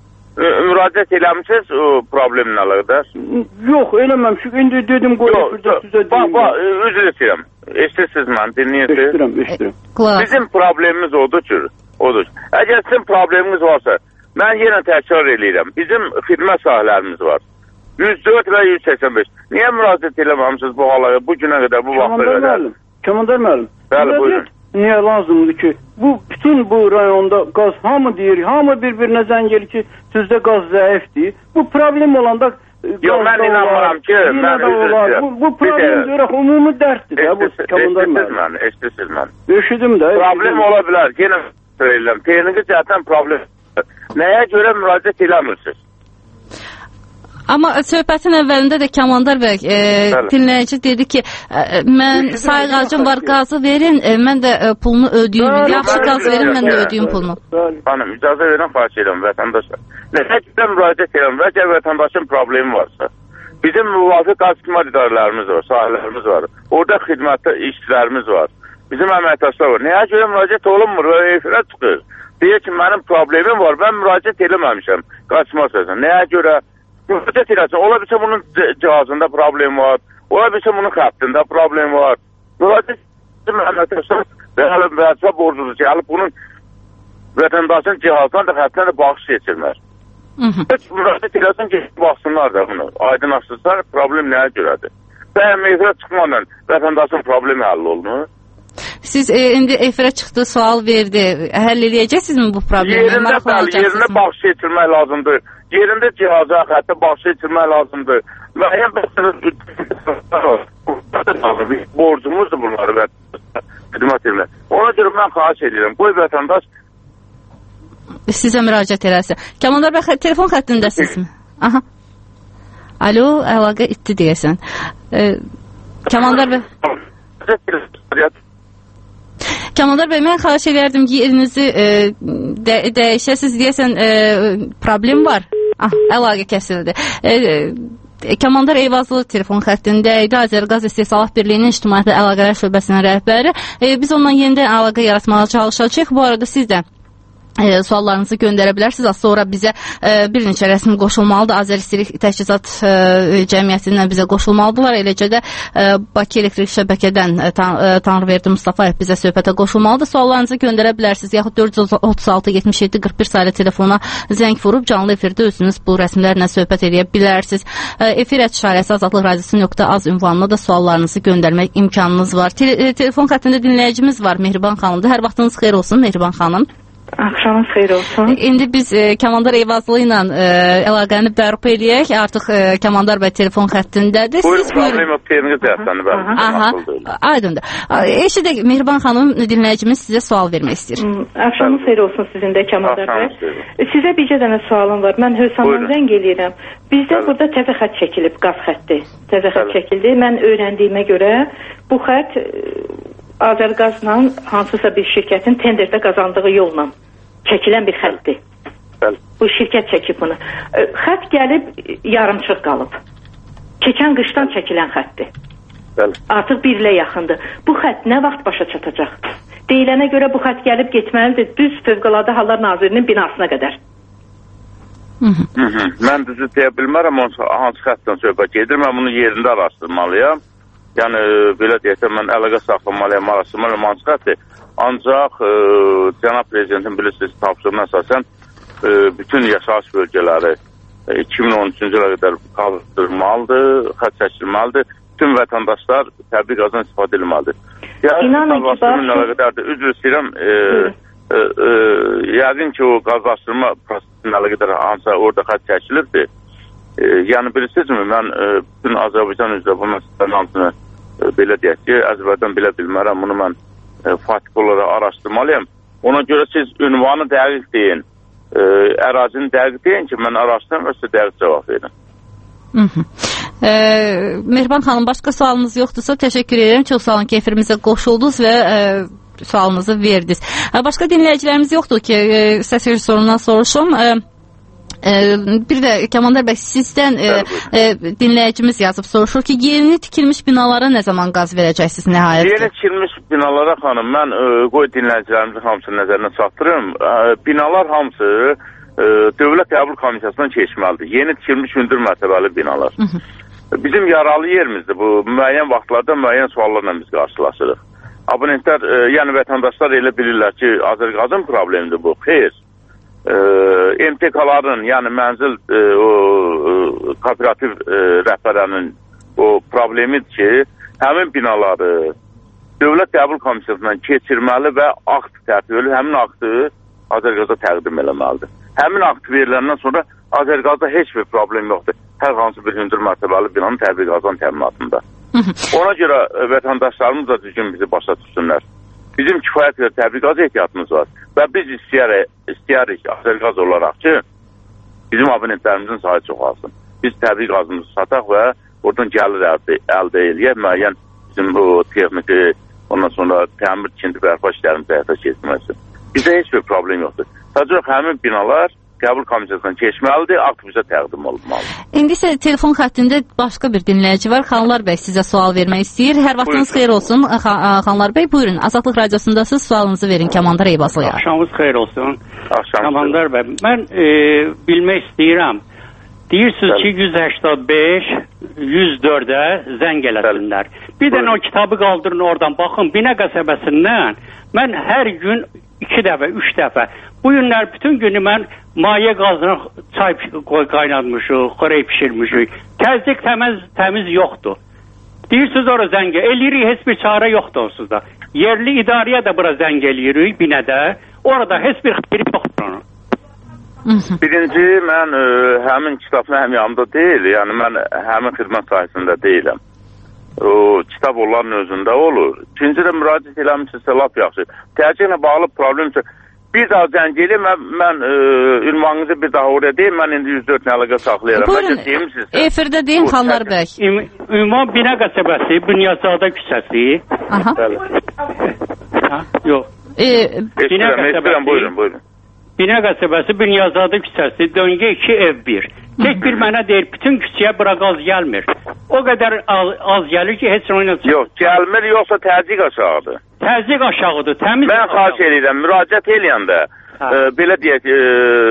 Müraciət eləmişsiniz o problemlə əlaqədar? Yox, eləməmişik. İndi dedim qoyaq sizə deyim. Bax, bax, üzr istəyirəm. Eşitirsiniz mən, dinləyirsiniz. Eşitirəm, eşitirəm. Bizim problemimiz odur ki, odur. Əgər sizin probleminiz varsa, mən yenə təkrar eləyirəm. Bizim xidmət sahələrimiz var. yüz dörd və yüz səksən beş. Niyə müraciət eləməmişsiniz bu halağa, bu günə qədər, bu vaxta qədər? Kəmandar müəllim. Bəli, buyurun. Niyə lazımdır ki, bu bütün bu rayonda qaz hamı deyir, hamı bir-birinə zəng edir ki, sizdə qaz zəifdir. Bu problem olanda yox, mən inanmıram ki, mən üzr bu, bu problem görək ümumi dərddir də bu Kəmandar müəllim. Eşitsiz mən. Eşidim də. Problem ola bilər. Yenə söyləyirəm. Texniki cəhətdən problem. Nəyə görə müraciət eləmirsiniz? Amma söhbətin əvvəlində də Kəmandar bəy e, dinləyici dedi ki, e, mən sayğacım var, qazı verin, e, mən də e, pulunu ödəyim. Yaxşı qaz verin, mən də ödəyim pulunu. Xanım, icazə verin, xahiş edirəm vətəndaşlar. Nəyə görə müraciət edirəm? Əgər vətəndaşın problemi varsa, bizim müvafiq qaz xidmət idarələrimiz var, sahələrimiz var. Orada xidmətdə işçilərimiz var. Bizim əməkdaşlar var. Nəyə görə müraciət olunmur və efirə çıxır? Deyir ki, mənim problemim var, mən müraciət eləməmişəm qaçma sözünə. Nəyə görə? Müraciət eləsin. Ola bilsə bunun cihazında problem var. Ola bilsə bunun xəttində problem var. Müraciət etsin əməkdaşlar və hələ vəzifə borcudur ki, hələ bunun vətəndaşın cihazına da xəttinə də baxış keçirmər. Heç müraciət eləsin ki, baxsınlar da bunu. Aydınlaşdırsa problem nəyə görədir? Və efirə çıxmadan vətəndaşın problemi həll olunur. Siz e, indi efirə çıxdı, sual verdi. Həll eləyəcəksiniz bu problemi? Yerində, bəli, yerində baxış keçirmək lazımdır. Yerində cihaza, xəttə baxış keçirmək lazımdır. Müəyyən borcumuzdur bunları və xidmət edirlər. Ona görə mən xahiş edirəm. Qoy vətəndaş sizə müraciət eləsin. Kəmandar bəy, telefon xəttindəsizmi? Aha. Alo, əlaqə itdi deyəsən. E, Kəmandar bəy. Kəmandar bəy, mən xahiş edərdim ki, yerinizi e, də, dəyişəsiz deyəsən e, problem var. Ah, əlaqə kəsildi. E, e, Kəmandar Eyvazlı telefon xəttində idi. Azərqaz İstehsalat Birliyinin İctimaiyyətlə Əlaqələr Şöbəsinin rəhbəri. E, biz onunla yenidən əlaqə yaratmağa çalışacağıq. Bu arada siz də E, suallarınızı göndərə bilərsiniz. Az sonra bizə e, bir neçə rəsmi qoşulmalıdır. Azəristilik Təchizat e, Cəmiyyətindən bizə qoşulmalıdırlar. Eləcə də e, Bakı Elektrik Şəbəkədən e, tan e, Tanrıverdi Mustafayev bizə söhbətə qoşulmalıdır. Suallarınızı göndərə bilərsiniz. Yaxud dörd yüz otuz altı yetmiş yeddi qırx bir saylı telefona zəng vurub canlı efirdə özünüz bu rəsmlərlə söhbət edə bilərsiniz. E, efir ətişarəsi azadlıq radiosu nöqtə az ünvanına da suallarınızı göndərmək imkanınız var. Te e, telefon xəttində dinləyicimiz var. Mehriban xanımdır. Hər vaxtınız xeyir olsun Mehriban xanım. Axşamınız xeyir olsun. İndi biz e, Kəmandar Eyvazlı ilə e, əlaqəni bərpa eləyək. Artıq e, Kəmandar bəy telefon xəttindədir. Buyurun, problem yok. Yeriniz dərsəni bəli. Aha, aydındır. Eşidək, Mehriban xanım dinləyicimiz sizə sual vermək istəyir. Axşamınız xeyir olsun sizin də Kəmandar bəy. Sizə bircə dənə sualım var. Mən Hövsandan zəng eləyirəm. Bizdə burada təzə xətt çəkilib, qaz xətti. Təzə xətt çəkildi. Mən öyrəndiyimə görə bu xətt Azərqazla hansısa bir şirkətin tenderdə qazandığı yolla çəkilən bir xəttdir. Bəli. Bu şirkət çəkib bunu. Xətt gəlib yarımçıq qalıb. Keçən qışdan çəkilən xəttdir. Bəli. Artıq bir ilə yaxındır. Bu xətt nə vaxt başa çatacaq? Deyilənə görə bu xətt gəlib getməlidir düz Fövqəladə Hallar Nazirinin binasına qədər. Hı -hı. Hı -hı. Mən düzü deyə bilmərəm hansı xəttdən söhbət gedir. Mən bunu yerində araşdırmalıyam. Yəni belə deyəsəm mən əlaqə saxlamalıyam, araşdırmalıyam hansı xətti. Ancaq e, cənab prezidentin bilirsiniz tapşırığına əsasən e, bütün yaşayış bölgələri e, iki min on üçüncü ilə qədər qaldırılmalıdır, xətt çəkilməlidir. Bütün vətəndaşlar təbii qazdan istifadə edilməlidir. İnanın ki, bax... Üzr istəyirəm, e, e, e, yəqin ki, o qazlaşdırma prosesinə əlaqədar hansısa orada xətt çəkilirdi. E, yəni bilirsinizmi, mən e, bütün Azərbaycan üzrə bu məsələnin hamısını e, belə deyək ki, Azərbaycan bilə bilmərəm, bunu mən e, fatik olaraq araşdırmalıyam. Ona görə siz ünvanı dəqiq deyin, e, ərazini dəqiq deyin ki, mən araşdırım və sizə dəqiq cavab verin. Hı -hı. E, Mehriban xanım, başqa sualınız yoxdursa təşəkkür edirəm. Çox sağ olun ki, efirimizə qoşuldunuz və e, sualınızı verdiniz. E, başqa dinləyicilərimiz yoxdur ki, e, səs sorundan soruşum. E, e, bir də Kəmandar bəy, sizdən e, e, dinləyicimiz yazıb soruşur ki, yeni tikilmiş binalara nə zaman qaz verəcəksiniz nəhayət? Yeni tikilmiş binalara xanım, mən e, qoy dinləyicilərimizin hamısını nəzərinə çatdırım. E, binalar hamısı e, Dövlət Qəbul Komissiyasından keçməlidir. Yeni tikilmiş hündür mərtəbəli binalar. Hı -hı. Bizim yaralı yerimizdir bu. Müəyyən vaxtlarda müəyyən suallarla biz qarşılaşırıq. Abonentlər, e, yəni vətəndaşlar elə bilirlər ki, Azərqazın problemidir bu. Xeyr. E, M T K-ların, yəni mənzil e, o e, kooperativ e, rəhbərlərinin o problemidir ki, həmin binaları Dövlət Qəbul Komissiyasından keçirməli və akt tərtib edilir. Həmin aktı Azərqaza təqdim eləməlidir. Həmin akt veriləndən sonra Azərqazda heç bir problem yoxdur. Hər hansı bir hündür mərtəbəli binanın təbii qazan təminatında. Ona görə vətəndaşlarımız da düzgün bizi başa düşsünlər. Bizim kifayət qədər təbii qaz ehtiyatımız var və biz istəyərik, istəyərik Azərqaz olaraq ki, bizim abonentlərimizin sayı çoxalsın. Biz təbii qazımızı sataq və oradan gəlir əldə, əldə eləyək, müəyyən bizim bu texniki, ondan sonra təmir, ikinci bərpa işlərimizi həyata keçirməsin. Bizdə heç bir problem yoxdur. Sadəcə həmin binalar Qəbul Komissiyasından keçməlidir, akt bizə təqdim olunmalıdır. İndi isə telefon xəttində başqa bir dinləyici var. Xanlar bəy sizə sual vermək istəyir. Hər vaxtınız xeyir olsun. Xanlar bəy, buyurun. Azadlıq radiosundasınız. Sualınızı verin Kəmandar Eyvazlıya. Axşamınız xeyir olsun. Axşamınız. Kəmandar bəy, mən e, bilmək istəyirəm. Deyirsiniz ki, yüz səksən beş yüz dördə zəng eləsinlər. Bir dənə o kitabı qaldırın oradan. Baxın, Binə qəsəbəsindən mən hər gün iki dəfə, üç dəfə. Bu günlər bütün günü mən maye qazına çay qaynatmışıq, xörək pişirmişik. Təzyiq təmiz, təmiz yoxdur. Deyirsiniz ora zəng eləyirik, heç bir çarə yoxdur onsuz da. Yerli idarəyə də bura zəng eləyirik, Binədə. Orada heç bir xeyri yoxdur onun. Birinci, mən ə, həmin kitabın həm yanımda deyil, yəni mən həmin xidmət sahəsində deyiləm. O kitab onların özündə olur. İkinci də müraciət eləmişsə lap yaxşı. Təzyiqlə bağlı problem üçün bir daha zəng eləyim, mən, mən ə, ünvanınızı bir daha oraya deyim, mən indi yüz dörd əlaqə saxlayıram. Buyurun, efirdə deyim Xanlar bəy. Ünvan Binə qəsəbəsi, Bünyazadə küçəsi. Aha. Ha, yox. E, Binə qəsəbəsi, buyurun, buyurun. Binə qəsəbəsi, Bünyazadə küçəsi, döngə iki ev bir. Tek bir mənə deyir, bütün küçəyə bura qaz gəlmir. O qədər az, az gəlir ki, heç oynayacaq. Yox, gəlmir, yoxsa təzyiq aşağıdır. Təzyiq aşağıdır, təmiz. Mən xahiş edirəm, müraciət eləyəndə e, belə deyək, e,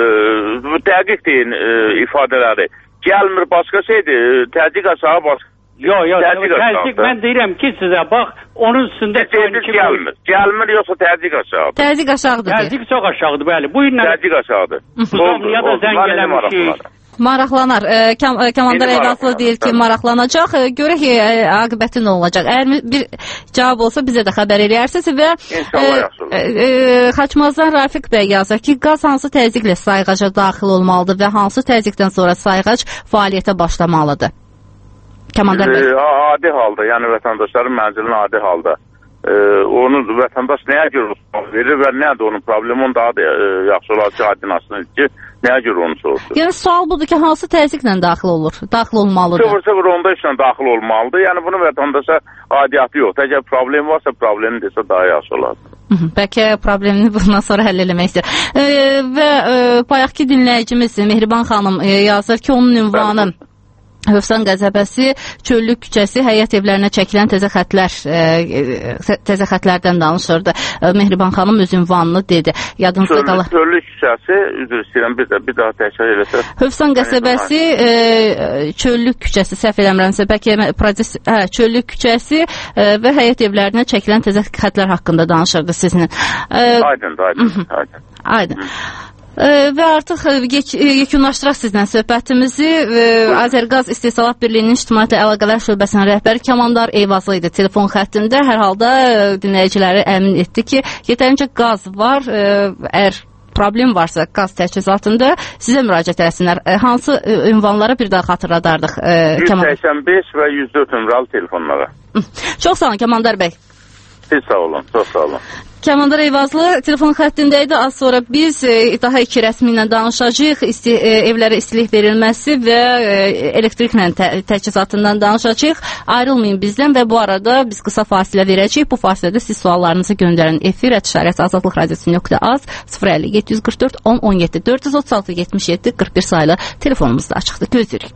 dəqiq deyin e, ifadələri. Gəlmir başqa şeydir, təzyiq aşağı başqa. Yox, yox, təzyiq mən deyirəm ki sizə, bax, onun üstündə... Təzyiq gəlmir, gəlmir yoxsa təzyiq aşağıdır. Təzyiq aşağıdır. Təzyiq çox aşağıdır, bəli. Bu ilə... Təzyiq aşağıdır. Oldu, ya da zəng eləmişik. Maraqlanar. E, kam, e, Komandan Eyvazlı deyir ki, maraqlanacaq. E, görək e, aqibəti nə olacaq. Əgər bir cavab olsa bizə də xəbər eləyərsiniz və e, e, e, Xaçmazdan Rafiq bəy yazır ki, qaz hansı təzyiqlə sayğaca daxil olmalıdır və hansı təzyiqdən sonra sayğac fəaliyyətə başlamalıdır? Komandan bəy. E, adi halda, yəni vətəndaşların mənzilinə adi halda. E, onu vətəndaş nəyə görə verir və nədir onun problemi, onu daha da e, yaxşı olar ki, aydınlaşsın ki, nəyə görə onu soruşur. Yəni sual budur ki, hansı təzyiqlə daxil olur, daxil olmalıdır? sıfır sıfır on beş ilə daxil olmalıdır. Yəni bunu vətəndaşa aidiyyatı yoxdur. Əgər problem varsa, problemi desə daha yaxşı olar. Bəlkə problemini bundan sonra həll eləmək istəyir. E, və e, bayaqki dinləyicimiz Mehriban xanım e, yazır ki, onun ünvanı Hövsan qəzəbəsi, Çöllük küçəsi, həyət evlərinə çəkilən təzə xətlər, e, təzə xətlərdən danışırdı. E, Mehriban xanım öz ünvanını dedi. Yadınızda qalır. Çöllük küçəsi, üzr istəyirəm, bir, bir daha təkrar eləsə. Hövsan qəzəbəsi, e, Çöllük küçəsi, səhv eləmirəmsə, bəlkə proses, hə, Çöllük küçəsi e, və həyət evlərinə çəkilən təzə xətlər haqqında danışırdı sizinlə. E, aydın, aydın, aydın. Aydın. E, və artıq yekunlaşdıraq sizlə söhbətimizi. E, Azərqaz İstehsalat Birliyinin İctimaiyyətlə Əlaqələr Şöbəsinin rəhbəri Kamandar Eyvazlı idi telefon xəttində. Hər halda e, dinləyiciləri əmin etdi ki, yetərincə qaz var. E, əgər problem varsa qaz təchizatında sizə müraciət etsinlər. E, hansı e, ünvanlara bir daha xatırladardıq? E, yüz səksən beş və yüz dörd nömrəli telefonlara. Çox sağ olun Kamandar bəy. Siz sağ olun, çox sağ olun. Kamandar Eyvazlı telefon xəttindəydi. Az sonra biz e, daha iki rəsmi ilə danışacağıq. İsti, e, evlərə istilik verilməsi və e, elektriklə tə, təchizatından danışacağıq. Ayrılmayın bizdən və bu arada biz qısa fasilə verəcəyik. Bu fasilədə siz suallarınızı göndərin. Efir et işarəsi azadlıq radiosu nöqtə az sıfır əlli yeddi yüz qırx dörd on on yeddi dörd yüz otuz altı yetmiş yeddi qırx bir sayılı telefonumuz da açıqdır. Gözləyirik.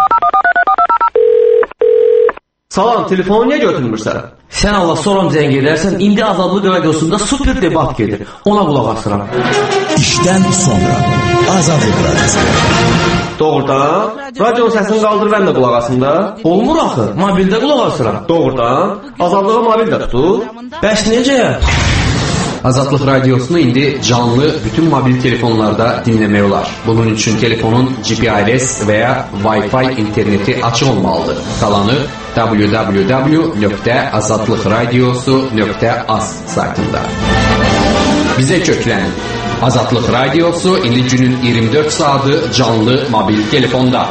Salam, telefonu niyə götürmürsən? Sən Allah soram zəng edərsən, indi Azadlıq radiosunda super debat gedir. Ona qulaq asıram. İşdən sonra Azadlıq radiosu. Doğrudan? Radionun səsini qaldır, mən də qulaq asım da. Olmur axı, mobildə qulaq asıram. Doğrudan? Azadlığı mobildə tutur. Bəs necə? Azadlıq radiosunu indi canlı bütün mobil telefonlarda dinləmək olar. Bunun üçün telefonun G P R S və ya Wi-Fi interneti açıq olmalıdır. Qalanı w w w nöqtə azadlıq radiosu nöqtə az saytında. Bizə köklənin. Azadlıq radiosu indi günün iyirmi dörd saatı canlı mobil telefonda.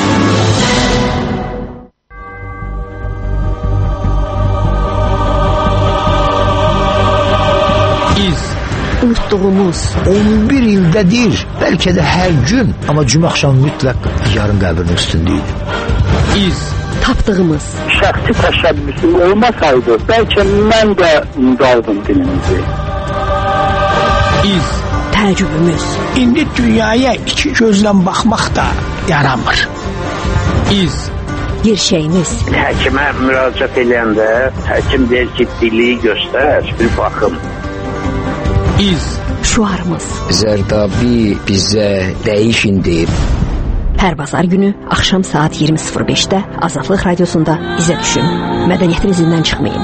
Unutduğumuz on bir ildədir, bəlkə də hər gün, amma cümə axşamı mütləq yarın qəbrinin üstündəydi. İz. Tapdığımız. Şəxsi təşəbbüsüm olmasaydı, bəlkə mən də unudardım dilimizi. İz. Təəccübümüz. İndi dünyaya iki gözlə baxmaq da yaramır. İz. Gerçəyimiz. Həkimə müraciət edəndə həkim deyir ki, diliyi göstər, bir baxım. İz. Şuarımız. Zərdabi bizə dəyişin deyib. Hər bazar günü axşam saat iyirmi sıfır beşdə Azadlıq radiosunda bizə düşün. Mədəniyyətin izindən çıxmayın.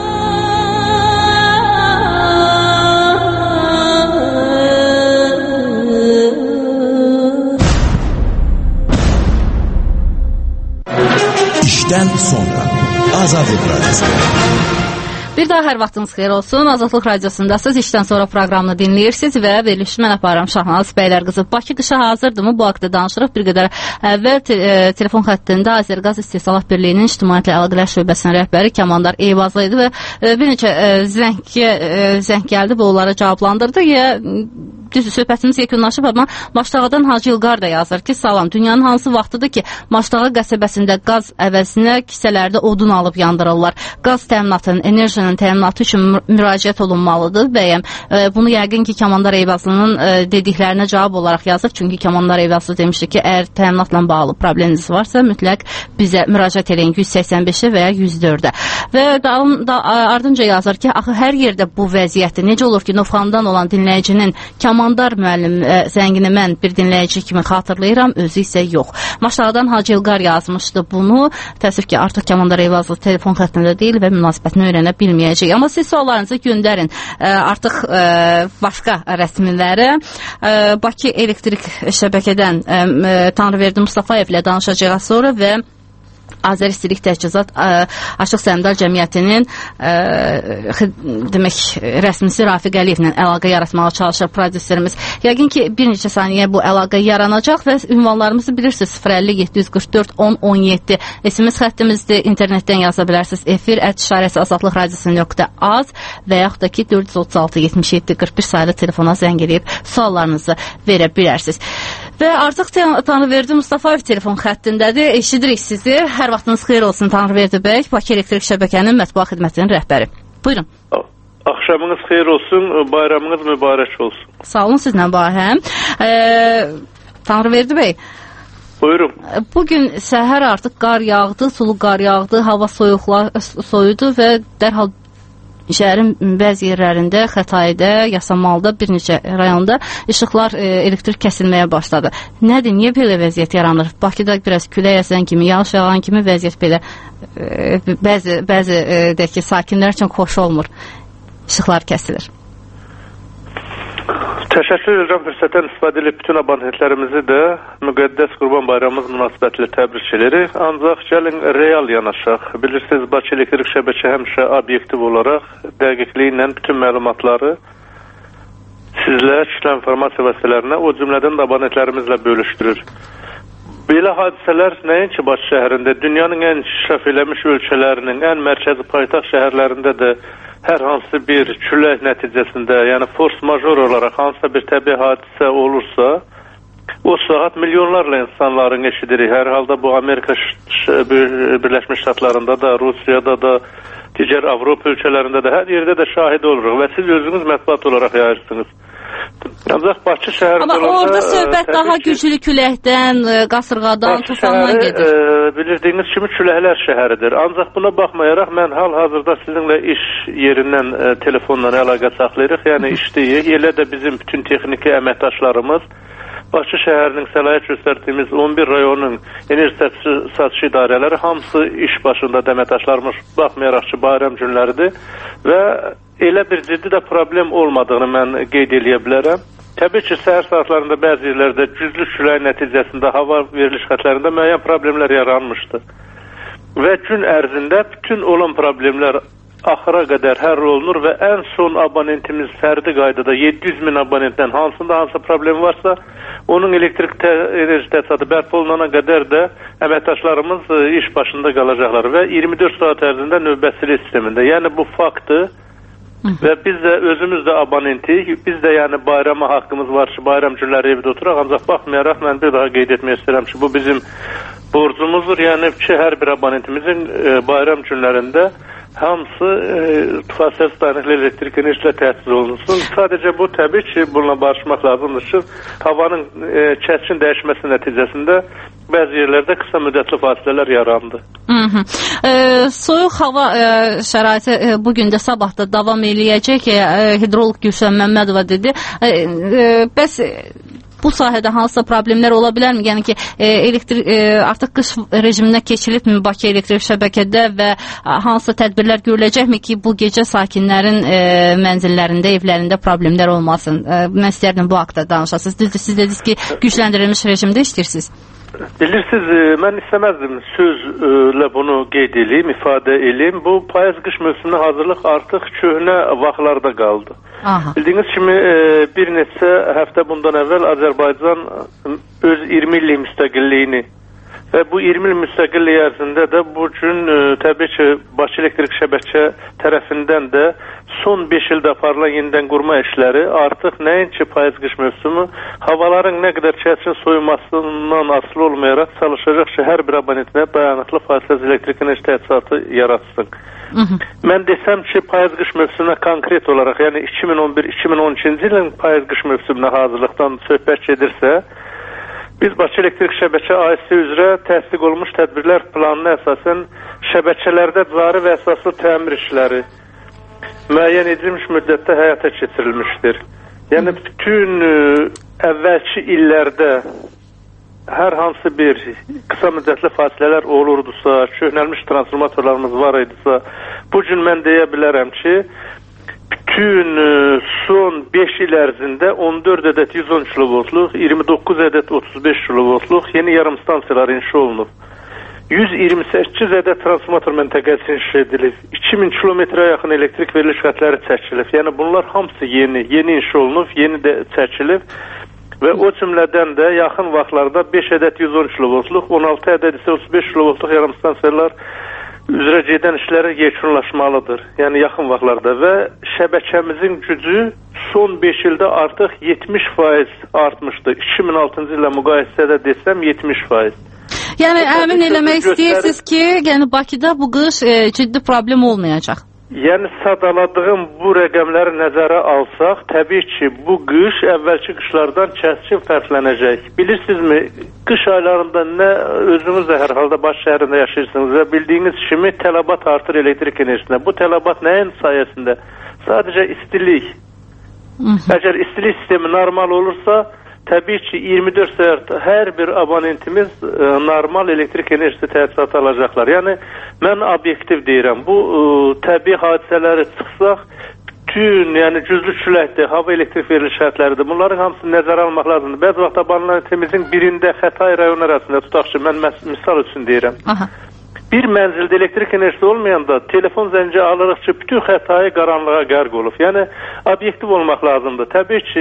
İşdən sonra Azadlıq radiosu. Bir daha hər vaxtınız xeyir olsun. Azadlıq radiosundasınız. İşdən sonra proqramını dinləyirsiniz və verilişi mən aparıram Şahnaz bəylər qızı. Bakı qışa hazırdırmı? Bu haqda danışırıq. Bir qədər əvvəl te e, telefon xəttində Azərqaz İstehsalat Birliyinin İctimaiyyətlə Əlaqələr Şöbəsinin rəhbəri Kamandar Eyvazlı idi və e, bir neçə e, zəng, e, zəng gəldi və onları cavablandırdı. Ya, düzdür, söhbətimiz yekunlaşıb, amma Maştağadan Hacı İlqar da yazır ki, salam, dünyanın hansı vaxtıdır ki, Maştağa qəsəbəsində qaz əvəzinə kisələrdə odun alıb yandırırlar. Qaz təminatının, enerjinin təminatı üçün müraciət olunmalıdır bəyəm. E, bunu yəqin ki, Kamandar Eyvazlının e, dediklərinə cavab olaraq yazır. Çünki Kamandar Eyvazlı demişdi ki, əgər təminatla bağlı probleminiz varsa, mütləq bizə müraciət edin yüz səksən beşə və ya yüz dördə. Və da, da, ardınca yazır ki, axı hər yerdə bu vəziyyətdir. Necə olur ki, Novxandan olan dinləyicinin Kamal Kəmandar müəllim ə, zəngini mən bir dinləyici kimi xatırlayıram, özü isə yox. Maşağıdan Hacı İlqar yazmışdı bunu. Təəssüf ki, artıq Kəmandar Eyvazlı telefon xəttində deyil və münasibətini öyrənə bilməyəcək. Amma siz suallarınızı göndərin. Ə, artıq ə, başqa rəsmilərə ə, Bakı elektrik şəbəkədən ə, ə, Tanrıverdi Mustafayev ilə danışacağıq sonra və Azər İstilik Təchizat ə, Açıq Səhmdar Cəmiyyətinin ə, demək rəsmisi Rafiq Əliyevlə əlaqə yaratmağa çalışır prodüserimiz. Yəqin ki, bir neçə saniyə bu əlaqə yaranacaq və ünvanlarımızı bilirsiniz sıfır əlli yeddi yüz qırx dörd on on yeddi S M S xəttimizdir. İnternetdən yaza bilərsiniz. Efir ət işarəsi azadlıq radiosu nöqtə az və yaxud da ki dörd yüz otuz altı yetmiş yeddi qırx bir sayılı telefona zəng edib suallarınızı verə bilərsiniz. Və artıq Tanrıverdi Mustafayev telefon xəttindədir. Eşidirik sizi. Hər vaxtınız xeyir olsun Tanrıverdi bəy, Bakı Elektrik Şəbəkənin mətbuat xidmətinin rəhbəri. Buyurun. Axşamınız xeyir olsun, bayramınız mübarək olsun. Sağ olun, sizlə bahəm. E, Tanrıverdi bəy. Buyurun. Bugün səhər artıq qar yağdı, sulu qar yağdı, hava soyuqla, soyudu və dərhal şəhərin bəzi yerlərində, Xətayda, Yasamalda, bir neçə rayonda işıqlar, e, elektrik kəsilməyə başladı. Nədir, niyə belə vəziyyət yaranır? Bakıda biraz külək əsən kimi, yağış yağan kimi vəziyyət belə e, bəzi, bəzi e, dəki sakinlər üçün xoş olmur. İşıqlar kəsilir. Təşəkkür edirəm, fürsətdən istifadə edib bütün abonentlərimizi də müqəddəs Qurban Bayramımız münasibətilə təbrik edirik. Ancaq gəlin real yanaşaq. Bilirsiniz, Bakı Elektrik Şəbəkə həmişə obyektiv olaraq dəqiqliklə bütün məlumatları sizlə, kütlə informasiya vəsilərinə, o cümlədən də abonentlərimizlə bölüşdürür. Belə hadisələr nəinki Bakı şəhərində, dünyanın ən inkişaf eləmiş ölkələrinin, ən mərkəzi paytaxt şəhərlərində də hər hansı bir külək nəticəsində, yəni force major olaraq hansısa bir təbii hadisə olursa, o saat milyonlarla insanların eşidirik. Hər halda bu Amerika Birləşmiş Ştatlarında da, Rusiyada da, digər Avropa ölkələrində də, hər yerdə də şahid oluruq və siz özünüz mətbuat olaraq yayırsınız. Ancaq Bakı şəhərində... Amma orada söhbət daha güclü küləkdən, qasırğadan, tufandan gedir. E, bilirdiyiniz kimi küləklər şəhəridir. Ancaq buna baxmayaraq mən hal-hazırda sizinlə iş yerindən e, telefonla əlaqə saxlayırıq. Yəni işləyik. Elə də bizim bütün texniki əməkdaşlarımız Bakı şəhərinin səlahiyyət göstərdiyimiz on bir rayonun enerji satışı idarələri hamısı iş başında əməkdaşlarımız, baxmayaraq ki, bayram günləridir və elə bir ciddi də problem olmadığını mən qeyd edə bilərəm. Təbii ki, səhər saatlarında bəzi yerlərdə güclü külək nəticəsində hava veriliş xətlərində müəyyən problemlər yaranmışdı. Və gün ərzində bütün olan problemlər axıra qədər həll olunur və ən son abonentimiz fərdi qaydada yeddi yüz min abonentdən hansında hansı problem varsa, onun elektrik tə enerji təchizatı bərpa olunana qədər də əməkdaşlarımız iş başında qalacaqlar və iyirmi dörd saat ərzində növbəsilik sistemində. Yəni bu faktdır. Və biz də özümüz də abonentiyik. Biz də yəni bayrama haqqımız var ki, bayram günləri evdə oturaq. Ancaq baxmayaraq mən bir daha qeyd etmək istəyirəm ki, bu bizim borcumuzdur. Yəni ki, hər bir abonentimizin e, bayram günlərində hamısı e, fasiləsiz dayanıqlı elektrik enerjisilə təchiz olunsun. Sadəcə bu təbii ki, bununla barışmaq lazımdır ki, havanın e, kəskin dəyişməsi nəticəsində bəzi yerlərdə qısa müddətli fasilələr yarandı. Hı -hı. E, soyuq hava e, şəraiti e, bugün də sabah da davam eləyəcək. E, hidroloq Gülşən Məmmədova dedi. E, e, bəs bu sahədə hansısa problemlər ola bilərmi? Yəni ki, e, elektrik e, artıq qış rejiminə keçilibmi Bakı elektrik şəbəkədə və hansısa tədbirlər görüləcəkmi ki, bu gecə sakinlərin e, mənzillərində, evlərində problemlər olmasın? E, mən istərdim bu haqda danışasınız. Düzdür, siz dediniz ki, gücləndirilmiş rejimdə işləyirsiniz. Bilirsiniz, mən istəməzdim sözlə bunu qeyd edeyim, ifadə edeyim. Bu payız-qış mövsümünə hazırlıq artıq köhnə vaxtlarda qaldı. Aha. Bildiyiniz kimi bir neçə həftə bundan əvvəl Azərbaycan öz iyirmi illik müstəqilliyini və bu iyirmi il müstəqillik ərzində də bu gün təbii ki, Bakı elektrik şəbəkə tərəfindən də son beş ildə aparılan yenidən qurma işləri artıq nəinki payız-qış mövsümü, havaların nə qədər kəskin soyumasından asılı olmayaraq çalışacaq ki, hər bir abonentinə dayanıqlı fasiləsiz elektrik enerji təchizatı yaratsın. Hı -hı. Mən desəm ki, payız-qış mövsümünə konkret olaraq, yəni iki min on bir iki min on ikinci ilin payız-qış mövsümünə hazırlıqdan söhbət gedirsə, biz Bakı elektrik şəbəkə A S üzrə təsdiq olunmuş tədbirlər planına əsasən şəbəkələrdə cari və əsaslı təmir işləri müəyyən edilmiş müddətdə həyata keçirilmişdir. Yəni bütün ə, əvvəlki illərdə hər hansı bir qısa müddətli fasilələr olurdusa, köhnəlmiş transformatorlarımız var idisə, bu gün mən deyə bilərəm ki, bütün ə, son beş il ərzində on dörd ədəd yüz on kilovoltluq, iyirmi doqquz ədəd otuz beş kilovoltluq yeni yarım stansiyalar inşa olunub. yüz iyirmi səkkiz ədəd transformator məntəqəsi inşa edilib. iki min kilometrə yaxın elektrik veriliş xətləri çəkilib. Yəni bunlar hamısı yeni, yeni inşa olunub, yeni də çəkilib. Və o cümlədən də yaxın vaxtlarda beş ədəd yüz on kilovoltluq, on altı ədəd isə otuz beş kilovoltluq yarım stansiyalar üzrə gedən işləri yekunlaşmalıdır. Yəni yaxın vaxtlarda və şəbəkəmizin gücü son beş ildə artıq yetmiş faiz artmışdı. iki min altıncı ilə müqayisədə desəm yetmiş faiz. Yəni əmin eləmək istəyirsiniz ki, yəni Bakıda bu qış e, ciddi problem olmayacaq. Yəni sadaladığım bu rəqəmləri nəzərə alsaq, təbii ki, bu qış əvvəlki qışlardan kəskin fərqlənəcək. Bilirsinizmi, qış aylarında nə özünüz də hər halda baş şəhərində yaşayırsınız və bildiyiniz kimi tələbat artır elektrik enerjisinə. Bu tələbat nəyin sayəsində? Sadəcə istilik. Əgər istilik sistemi normal olursa, təbii ki, iyirmi dörd saat hər bir abonentimiz ə, normal elektrik enerjisi təchizatı alacaqlar. Yəni, mən obyektiv deyirəm. Bu ə, təbii hadisələri çıxsaq, bütün, yəni güclü küləkdir, hava elektrik veriliş şərtləridir. Bunların hamısını nəzərə almaq lazımdır. Bəzi vaxt abonentimizin birində Xətai rayon arasında, tutaq ki, mən misal üçün deyirəm. Aha. Bir mənzildə elektrik enerjisi olmayanda telefon zənci alırıq ki, bütün Xətai qaranlığa qərq olub. Yəni, obyektiv olmaq lazımdır. Təbii ki,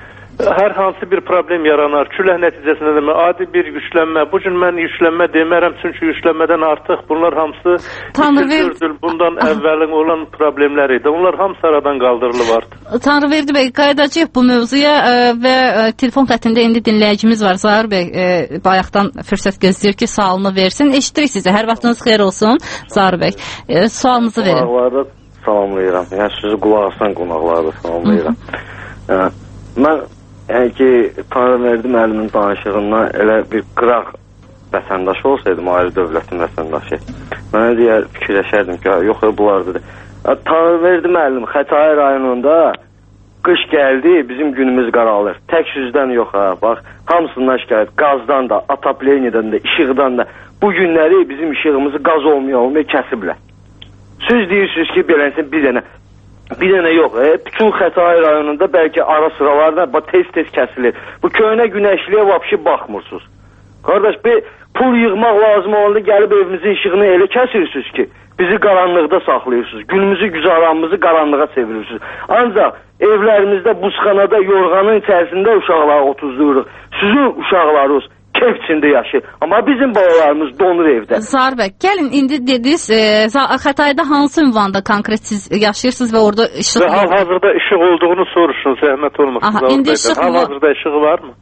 hər hansı bir problem yaranar, külək nəticəsində demə, adi bir yüklənmə. Bu gün mən yüklənmə demərəm, çünki yüklənmədən artıq bunlar hamısı Tanrıverdi bundan əvvəlin olan problemlər idi. Onlar hamısı aradan qaldırılıb artıq. Tanrıverdi bəy, qayıdacağıq bu mövzuya ə, və ə, telefon xəttində indi dinləyicimiz var. Zahir bəy, ə, bayaqdan fürsət gözləyir ki, sualını versin. Eşidirik sizə. Hər vaxtınız xeyir olsun, Zahir bəy. Ə, sualınızı verin. Qonaqları salamlayıram. Yəni sizi qulaq asan qonaqları salamlayıram. Ə, mən Yəni ki, Tanrıverdi müəllimin danışığından elə bir qıraq vətəndaşı olsaydım, ayrı dövlətin vətəndaşı, mənə deyə fikirləşərdim ki, yox, bunlardır. Tanrıverdi müəllim Xətai rayonunda qış gəldi, bizim günümüz qaralır. Tək yüzdən yox, ha, bax, hamısından şikayət, qazdan da, atapleniyədən də, işıqdan da. Bu günləri bizim işığımızı qaz olmuyor, olmuyor, kəsiblər. Siz deyirsiniz ki, beləsin bir dənə. Bir dənə yox, e, bütün Xətai rayonunda bəlkə ara sıralarda tez-tez kəsilir. Bu köhnə günəşliyə vapşı baxmırsınız. Qardaş, bir pul yığmaq lazım olanda gəlib evimizin işığını elə kəsirsiniz ki, bizi qaranlıqda saxlayırsınız. Günümüzü, güzaranımızı qaranlığa çevirirsiniz. Ancaq evlərimizdə, buzxanada, yorğanın içərisində uşaqlar otuzluruq. Sizin uşaqlarınız keyf içində yaşayır. Amma bizim balalarımız donur evdə. Zahir bəy, gəlin indi dediniz, e, Xətayda hansı ünvanda konkret siz yaşayırsınız və orada işıq... Və hal-hazırda işıq olduğunu soruşun, zəhmət olmasın. Aha, indi işıq... Hal-hazırda işığı var mı?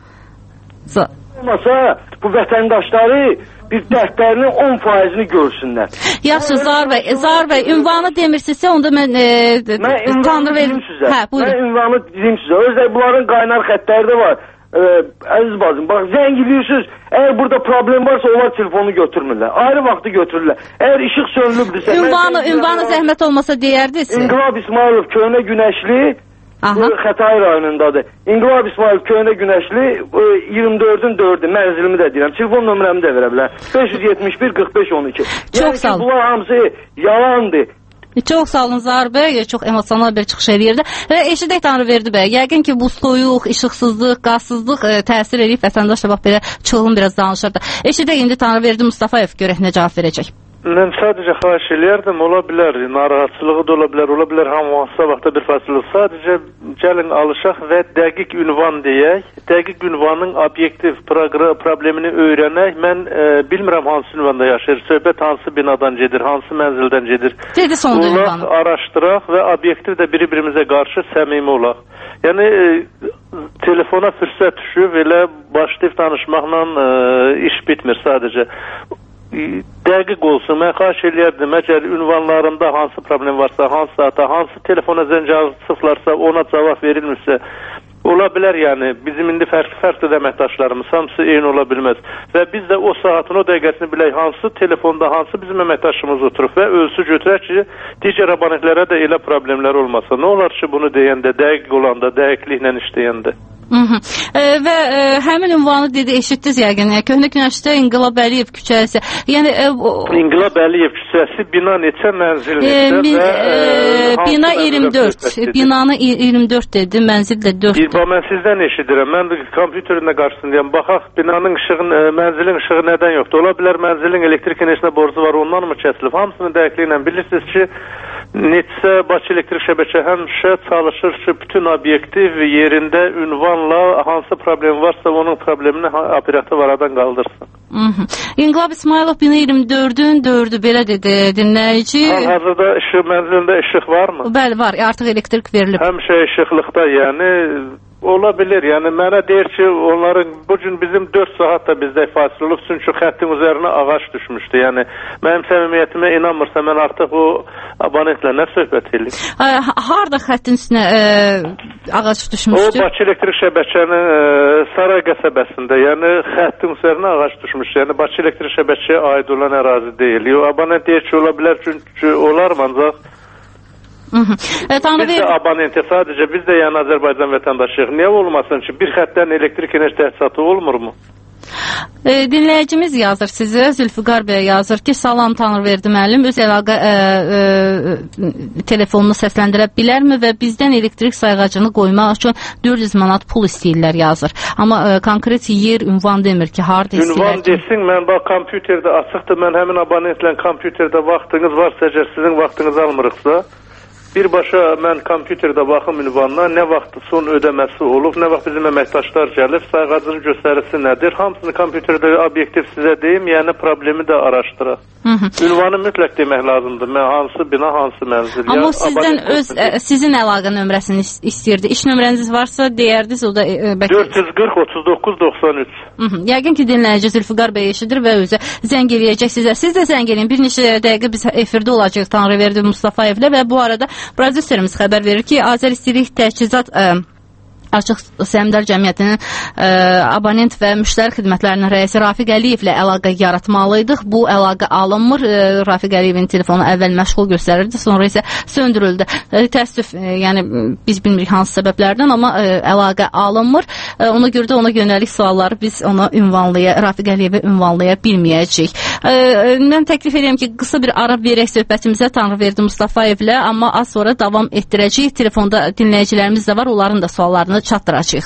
Z Olmasa bu vətəndaşları bir dərdlərinin on faizini görsünlər. Yaxşı, Zahir bəy, Zahir bəy, ünvanı demirsinizsə, onda mən... E, mən ünvanı deyim sizə. Hə, buyurun. Mən ünvanı deyim sizə. Özdə bunların qaynar xətləri də var. Ee, əziz bacım, bax zəng edirsiniz, əgər burada problem varsa onlar telefonu götürmürlər, ayrı vaxtı götürürlər. Əgər işıq sönülübdürsə... Ünvanı, ünvanı zəhmət olmasa deyərdiniz. İnqilab İsmailov Köhnə Günəşli, Xətai rayonundadır. İnqilab İsmailov Köhnə Günəşli iyirmi dördün dördü, mənzilimi də deyirəm, telefon nömrəmi də verə bilər. beş yüz yetmiş bir qırx beş on iki. Çox sağ olun. Bunlar hamısı yalandır. Çox sağ olun Zahir bəy, çox emosional bir çıxış eləyirdi. Və eşidək Tanrıverdi bəy, yəqin ki bu soyuq, işıqsızlıq, qazsızlıq ə, təsir edib vətəndaşla bax belə çılğın biraz danışırdı. Eşidək indi Tanrıverdi Mustafayev görək nə cavab verəcək. Mən sadəcə xahiş eləyərdim, ola bilər, narahatçılığı da ola bilər, ola bilər hamısı vaxtda bir fasilə. Sadəcə gəlin alışaq və dəqiq ünvan deyək, dəqiq ünvanın obyektiv problemini öyrənək. Mən e, bilmirəm hansı ünvanda yaşayır, söhbət hansı binadan gedir, hansı mənzildən gedir. Dedi sonda ünvanı. Araşdıraq və obyektiv də biri-birimizə qarşı səmimi olaq. Yəni e, telefona fürsət düşüb, elə başlayıb danışmaqla e, iş bitmir sadəcə. Dəqiq olsun, mən xahiş eləyərdim, əgər ünvanlarında hansı problem varsa, hansı saata, hansı telefona zəng açıblarsa, ona cavab verilmirsə, Ola bilər, yəni bizim indi fərqli-fərqli əməkdaşlarımız hamısı eyni ola bilməz. Və biz də o saatın o dəqiqəsini bilək, hansı telefonda hansı bizim əməkdaşımız oturub və ölçü götürək ki, digər abonentlərə də elə problemlər olmasa. Nə olar ki, bunu deyəndə, dəqiq olanda, dəqiqliklə işləyəndə. Hı -hı. E, və e, həmin ünvanı dedi, eşitdiniz yəqin. Köhnə Günəşdə İnqilab Əliyev küçəsi. Yəni e, o... İnqilab Əliyev küçəsi bina neçə mənzil neçə e, min, və e, bina iyirmi dörd. Binanı iyirmi dörd dedi, mənzil də dörd. Bir bax mən sizdən eşidirəm. Mən kompüterində qarşısındayam. Baxaq binanın işığın, e, mənzilin işığı nədən yoxdur? Ola bilər mənzilin elektrik enerjisinə borcu var, ondan mı kəsilib? Hamısını dəqiqliklə bilirsiniz ki, neçə Bakı elektrik şəbəkə həmişə çalışır ki, bütün obyektiv yerində ünvanla hansı problem varsa onun problemini operativ aradan qaldırsın. Hı -hı. İnqilab İsmailov bina iyirmi dördün dördü belə dedi dinləyici. Hal-hazırda işıq mənzilində işıq varmı? Bəli, var. Artıq elektrik verilib. Həmişə işıqlıqda, yəni ola bilir. Yəni mənə deyir ki, onların bu gün bizim dörd saat da bizdə fasilə olub, çünki xəttin üzərinə ağac düşmüşdü. Yəni mənim səmimiyyətimə inanmırsa mən artıq o abonentlə nə söhbət edirəm? Harda xəttin üstünə e, ağac düşmüşdü? O Bakı elektrik şəbəkənin e, Saray qəsəbəsində, yəni xəttin üzərinə ağac düşmüşdü. Yəni Bakı elektrik şəbəkəyə aid olan ərazi deyil. Yo, abonent deyir ki, ola bilər, çünki olar mı ancaq Hı -hı. E, biz də abonenti, sadəcə biz də yəni Azərbaycan vətəndaşıyıq. Niyə olmasın ki, bir xətdən elektrik enerji təsisatı olmurmu? E, dinləyicimiz yazır sizə, Zülfüqar bəy yazır ki, salam Tanrıverdi müəllim, öz əlaqə e, e, telefonunu səsləndirə bilərmi və bizdən elektrik sayğacını qoymaq üçün dörd yüz manat pul istəyirlər yazır. Amma e, konkret yer, ünvan demir ki, harda istəyirlər. Ünvan desin, mən bax kompüterdə açıqdır, mən həmin abonentlə kompüterdə vaxtınız varsa, əgər sizin vaxtınızı almırıqsa, birbaşa mən kompüterdə baxım ünvanına, nə vaxt son ödəməsi olub, nə vaxt bizim əməkdaşlar gəlib, sayğacının göstərisi nədir, hamısını kompüterdə obyektiv sizə deyim, yəni problemi də araşdıraq. Ünvanı mütləq demək lazımdır. Mən hansı bina, hansı mənzil. Amma ya, sizdən öz ə, sizin əlaqə nömrəsini istəyirdi. İş nömrəniz varsa deyərdiniz, o da ə, dörd yüz qırx otuz doqquz doxsan üç. Hı -hı. Yəqin ki, dinləyici Zülfüqar bəy eşidir və özü zəng eləyəcək sizə. Siz də zəng eləyin. Bir neçə dəqiqə biz efirdə olacaq Tanrıverdi Mustafayevlə və bu arada prodüserimiz xəbər verir ki, Azəristilik Təchizat ə, Açıq Səhmdar Cəmiyyətinin ə, abonent və müştəri xidmətlərinin rəisi Rafiq Əliyevlə əlaqə yaratmalıydıq. Bu əlaqə alınmır. Ə, Rafiq Əliyevin telefonu əvvəl məşğul göstərirdi, sonra isə söndürüldü. Ə, təəssüf, ə, yəni biz bilmirik hansı səbəblərdən, amma ə, əlaqə alınmır. Ə, ona görə də ona yönəlik sualları biz ona ünvanlaya, Rafiq Əliyevə ünvanlaya bilməyəcəyik. Ə, mən təklif edirəm ki, qısa bir ara verək söhbətimizə Tanrıverdi Mustafayevlə, amma az sonra davam etdirəcəyik. Telefonda dinləyicilərimiz də var, onların da suallarını çatdıracağıq.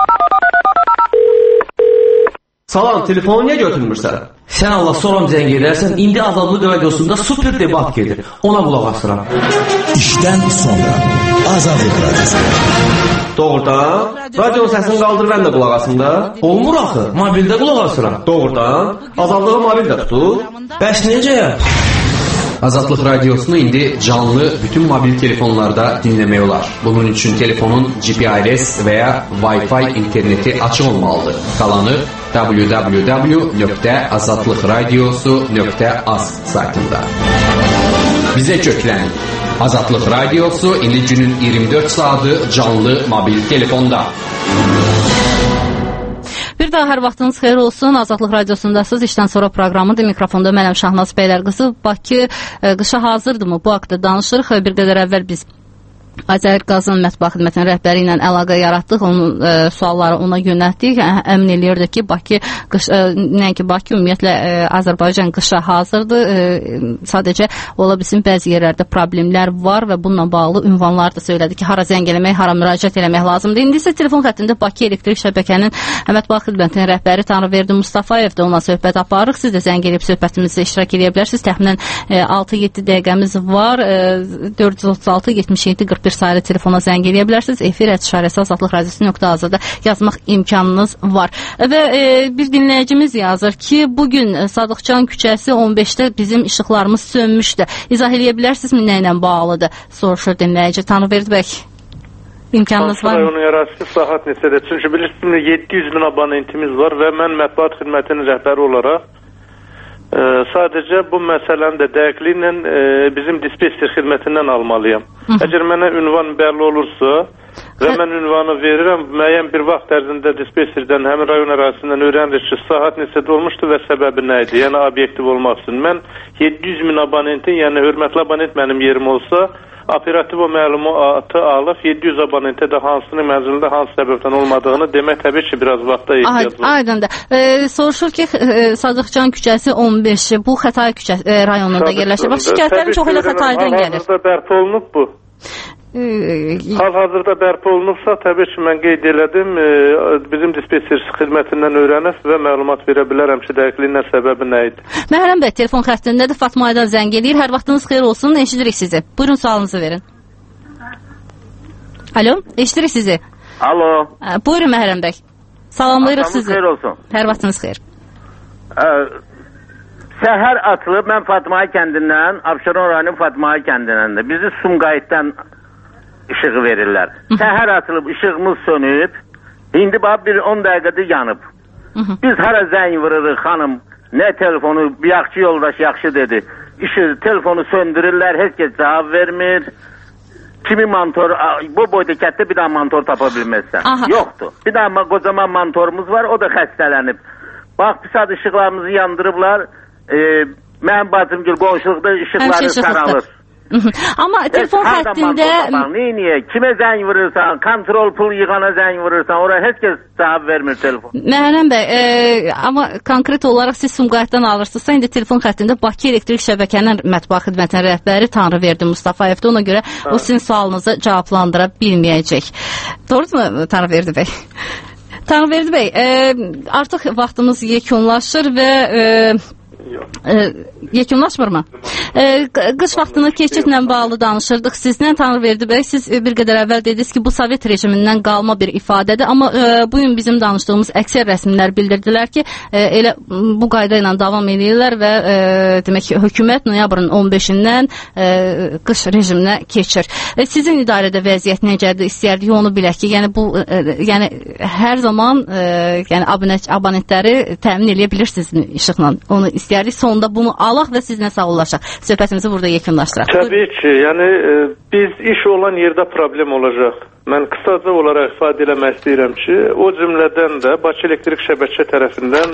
Salam, telefonu niyə götürmürsən? Sən Allah soram zəng edərsən, indi Azadlıq radiosunda super debat gedir. Ona qulaq asıram. İşdən sonra Azadlıq radiosu. Doğrudan? Radio səsini qaldır, mən də qulaq asım da. Olmur axı, mobildə qulaq asıram. Doğrudan? Azadlığı mobildə tutur. Bəs necə? Azadlıq Radiosunu indi canlı bütün mobil telefonlarda dinləmək olar. Bunun üçün telefonun G P R S və ya Wi-Fi interneti açıq olmalıdır. Qalanı w w w nöqtə azadlıqradiosu nöqtə az saytında. Bizə köklənin. Azadlıq Radiosu indi günün iyirmi dörd saatı canlı mobil telefonda. Bir daha hər vaxtınız xeyir olsun. Azadlıq Radiosundasınız. İşdən sonra proqramıdır. Mikrofonda mənəm Şahnaz Bəylərqızı. Bakı ə, qışa hazırdırmı? Bu haqda danışırıq. Bir qədər əvvəl biz Azərqazın mətbuat xidmətinin rəhbəri ilə əlaqə yaratdıq. Onun ə, sualları ona yönəltdik. Əmin eləyirdik ki, Bakı qış, ə, nəinki Bakı, ümumiyyətlə ə, Azərbaycan qışa hazırdır. Ə, sadəcə ola bilsin bəzi yerlərdə problemlər var və bununla bağlı ünvanlar da söylədi ki, hara zəng eləmək, hara müraciət eləmək lazımdır. İndi isə telefon xəttində Bakı elektrik şəbəkənin mətbuat xidmətinin rəhbəri Tanrıverdi Mustafayev də ona söhbət aparırıq. Siz də zəng eləyib söhbətimizdə iştirak edə bilərsiniz. Təxminən altı yeddi dəqiqəmiz var. dörd yüz otuz altı yetmiş yeddi qırx bir sayılı telefona zəng eləyə bilərsiniz. Efir ətişarəsi azadlıq radiosu nöqtə azada yazmaq imkanınız var. Və e, bir dinləyicimiz yazır ki, bugün Sadıqcan küçəsi on beşdə bizim işıqlarımız sönmüşdü. İzah eləyə bilərsinizmi nə ilə bağlıdır? Soruşur dinləyici. Tanrıverdi bəy, imkanınız var mı? Onun yarası saat neçədir? Çünki bilirsiniz yeddi yüz min abonentimiz var və mən mətbuat xidmətinin rəhbəri olaraq e, sadəcə bu məsələni də dəqiqliklə e, bizim dispetçer xidmətindən almalıyam. Hı -hı. Əgər mənə ünvan bəlli olursa, Və mən ünvanı verirəm, müəyyən bir vaxt ərzində dispetcherdən, həmin rayon ərazisindən öyrənirik ki, saat neçədə olmuşdu və səbəbi nə idi? Yəni, obyektiv olmaq üçün. Mən yeddi yüz min abonentin, yəni hörmətli abonent mənim yerim olsa, operativ o məlumatı alıb yeddi yüz abonentə də hansının mənzilində hansı səbəbdən olmadığını demək təbii ki, biraz vaxta ehtiyac var. Aydındır. E, soruşur ki, e, Sadıqcan küçəsi on beş, bu Xətai küçəsi e, rayonunda yerləşir. Bax, şikayətlərin çox elə Xətaydan gəlir. Hal-hazırda bərpa olunub bu. Hal-hazırda bərpa olunubsa, təbii ki, mən qeyd elədim, e, bizim dispetcher xidmətindən öyrənib və məlumat verə bilərəm ki, dəqiqliyin nə səbəbi nə idi. Məhrəm bəy, telefon xəttindədir, Fatma Aydan zəng edir. Hər vaxtınız xeyir olsun, eşidirik sizi. Buyurun, sualınızı verin. Alo, eşidirik sizi. Alo. Buyurun, Məhrəm bəy. Salamlayırıq Atamız sizi. Xeyir olsun. Hər vaxtınız xeyir. Ə, səhər atılıb, mən Fatma kəndindən, Abşeron rayonu Fatma kəndinəndir. Bizi Sumqayıtdan işığı verirlər. Səhər atılıb, işığımız sönüb, indi bax bir on dəqiqədir yanıb. Hı -hı. Biz hara zəng vurırıq, xanım, nə telefonu, bir yaxşı yoldaş yaxşı dedi. İşi, telefonu söndürürlər, heç kəs cavab vermir. Kimi mantor, bu boyda kətdə bir daha mantor tapa bilməzsən. Aha. Yoxdur. Bir daha qocaman mantorumuz var, o da xəstələnib. Bax, pis ad işıqlarımızı yandırıblar, e, mənim bacımgül qonşuluqda işıqları saralır. Amma telefon xəttində... Niyə? Kimə zəng vurursan, kontrol pul yığana zəng vurursan, oraya heç kəs cavab vermir telefon. Məhrəm bəy, e, amma konkret olaraq siz Sumqayıtdan alırsınızsa, indi telefon xəttində Bakı Elektrik Şəbəkənin mətbuat xidmətinin rəhbəri Tanrıverdi Mustafayevdir. Ona görə ha. O sizin sualınızı cavablandıra bilməyəcək. Doğrudur mu Tanrıverdi bəy? Tanrıverdi bəy, e, artıq vaxtımız yekunlaşır və... E, E, yekunlaşmırmı? E, qış vaxtını keçidlə bağlı danışırdıq sizlə, Tanrıverdi bəy. Siz bir qədər əvvəl dediniz ki, bu Sovet rejimindən qalma bir ifadədir. Amma e, bugün bizim danışdığımız əksər rəsmlər bildirdilər ki, e, elə bu qayda ilə davam edirlər və e, demək ki, hökumət noyabrın on beşindən e, qış rejiminə keçir. E, sizin idarədə vəziyyət necədir? İstəyərdik onu bilək ki, yəni bu e, yəni hər zaman e, yəni abonent, abonentləri təmin edə bilirsiniz işıqla. Onu istəyərdik. Sonunda bunu alaq və sizinlə sağollaşaq. Söhbətimizi burada yekunlaşdıraq. Təbii ki, yəni e, biz iş olan yerdə problem olacaq. Mən qısaca olaraq ifadə eləmək istəyirəm ki, o cümlədən də Bakı Elektrik Şəbəkə tərəfindən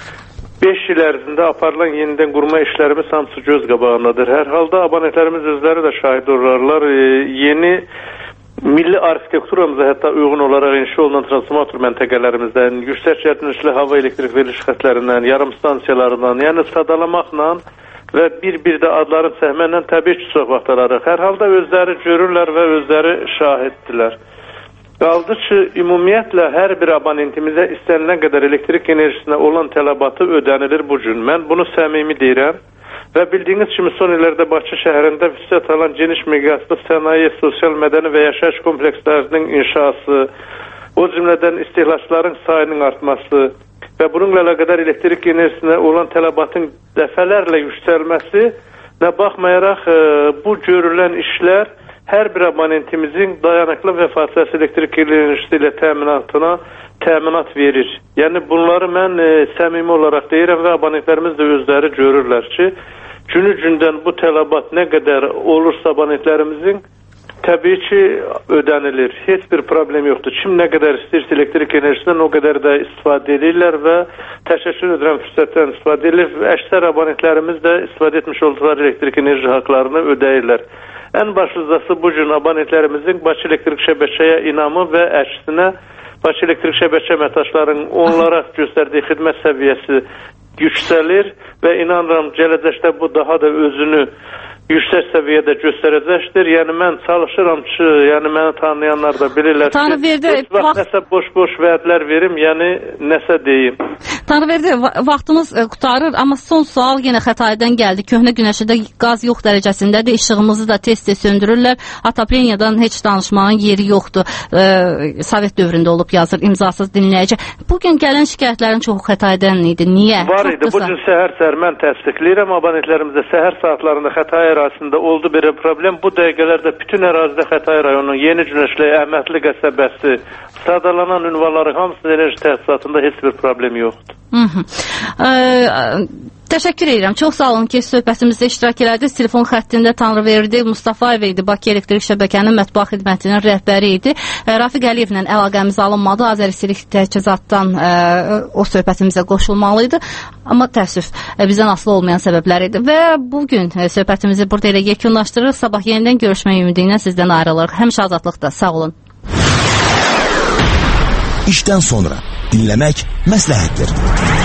beş il ərzində aparılan yenidən qurma işlərimiz hamısı göz qabağındadır. Hər halda abonentlərimiz özləri də şahid olurlar. E, yeni milli arxitekturamıza hətta uyğun olaraq inşa olunan transformator məntəqələrimizdən, yüksək gərginlikli hava elektrik veriliş xətlərindən, yarım stansiyalarından, yəni sadalamaqla və bir-bir də adların səhmənlə təbii ki, çox vaxt alarıq. Hər halda özləri görürlər və özləri şahiddirlər. Qaldı ki, ümumiyyətlə hər bir abonentimizə istənilən qədər elektrik enerjisinə olan tələbatı ödənilir bu gün. Mən bunu səmimi deyirəm. Və bildiyiniz kimi son illərdə Bakı şəhərində vüsət alan geniş miqyaslı sənaye, sosial, mədəni və yaşayış komplekslərinin inşası, o cümlədən istehlakçıların sayının artması və bununla əlaqədar elektrik enerjisinə olan tələbatın dəfələrlə yüksəlməsinə baxmayaraq bu görülən işlər hər bir abonentimizin dayanıqlı və fasiləsiz elektrik enerjisi ilə təminatına təminat verir. Yəni bunları mən e, səmimi olaraq deyirəm və abonentlərimiz də özləri görürlər ki, günü gündən bu tələbat nə qədər olursa abonentlərimizin təbii ki ödənilir. Heç bir problem yoxdur. Kim nə qədər istəyirsə elektrik enerjisindən o qədər də istifadə edirlər və təşəkkür edirəm fürsətdən istifadə edir. Əksər abonentlərimiz də istifadə etmiş olduqları elektrik enerji haqlarını ödəyirlər. Ən başlıcası bu gün abonentlərimizin Bakı Elektrik Şəbəkəyə inamı və əksinə Bakı Elektrik Şəbəkə əməkdaşlarının onlara göstərdiyi xidmət səviyyəsi yüksəlir və inanıram gələcəkdə bu daha da özünü yüksək səviyyədə göstərəcəkdir. Yəni mən çalışıram ki, yəni məni tanıyanlar da bilirlər ki, heç vaxt nəsə boş-boş vədlər verim, yəni nəsə deyim. Tanrıverdi, vaxtımız qutarır, amma son sual yenə Xətaydan gəldi. Köhnə Günəşidə qaz yox dərəcəsindədir, işığımızı da tez-tez söndürürlər. Ataplenyadan heç danışmağın yeri yoxdur. Ee, Sovet dövründə olub yazır, imzasız dinləyici. Bugün gələn şikayətlərin çoxu Xətaydan idi. Niyə? Var idi. Bugün səhər-səhər mən təsdiqləyirəm abonentlərimizə səhər saatlarında Xətay ərazisində oldu bir problem. Bu dəqiqələrdə bütün ərazidə Xətay rayonunun Yeni Günəşli, Əhmədli qəsəbəsi, sadalanan ünvanları hamısının enerji təsisatında heç bir problem yoxdur. Hı -hı. Ee, Təşəkkür edirəm. Çox sağ olun ki, söhbətimizdə iştirak elədiniz. Telefon xəttində Tanrıverdi Mustafayev idi. Bakı Elektrik Şəbəkənin mətbuat xidmətinin rəhbəri idi. Rafiq Əliyevlə əlaqəmiz alınmadı. Azərisilik Təchizatdan ə, o söhbətimizə qoşulmalıydı. Amma təəssüf, bizdən asılı olmayan səbəblər idi. Və bugün söhbətimizi burada elə yekunlaşdırırıq. Sabah yenidən görüşmək ümidi ilə sizdən ayrılırıq. Həmişə azadlıqda. Sağ olun. İşdən sonra dinləmək məsləhətdir.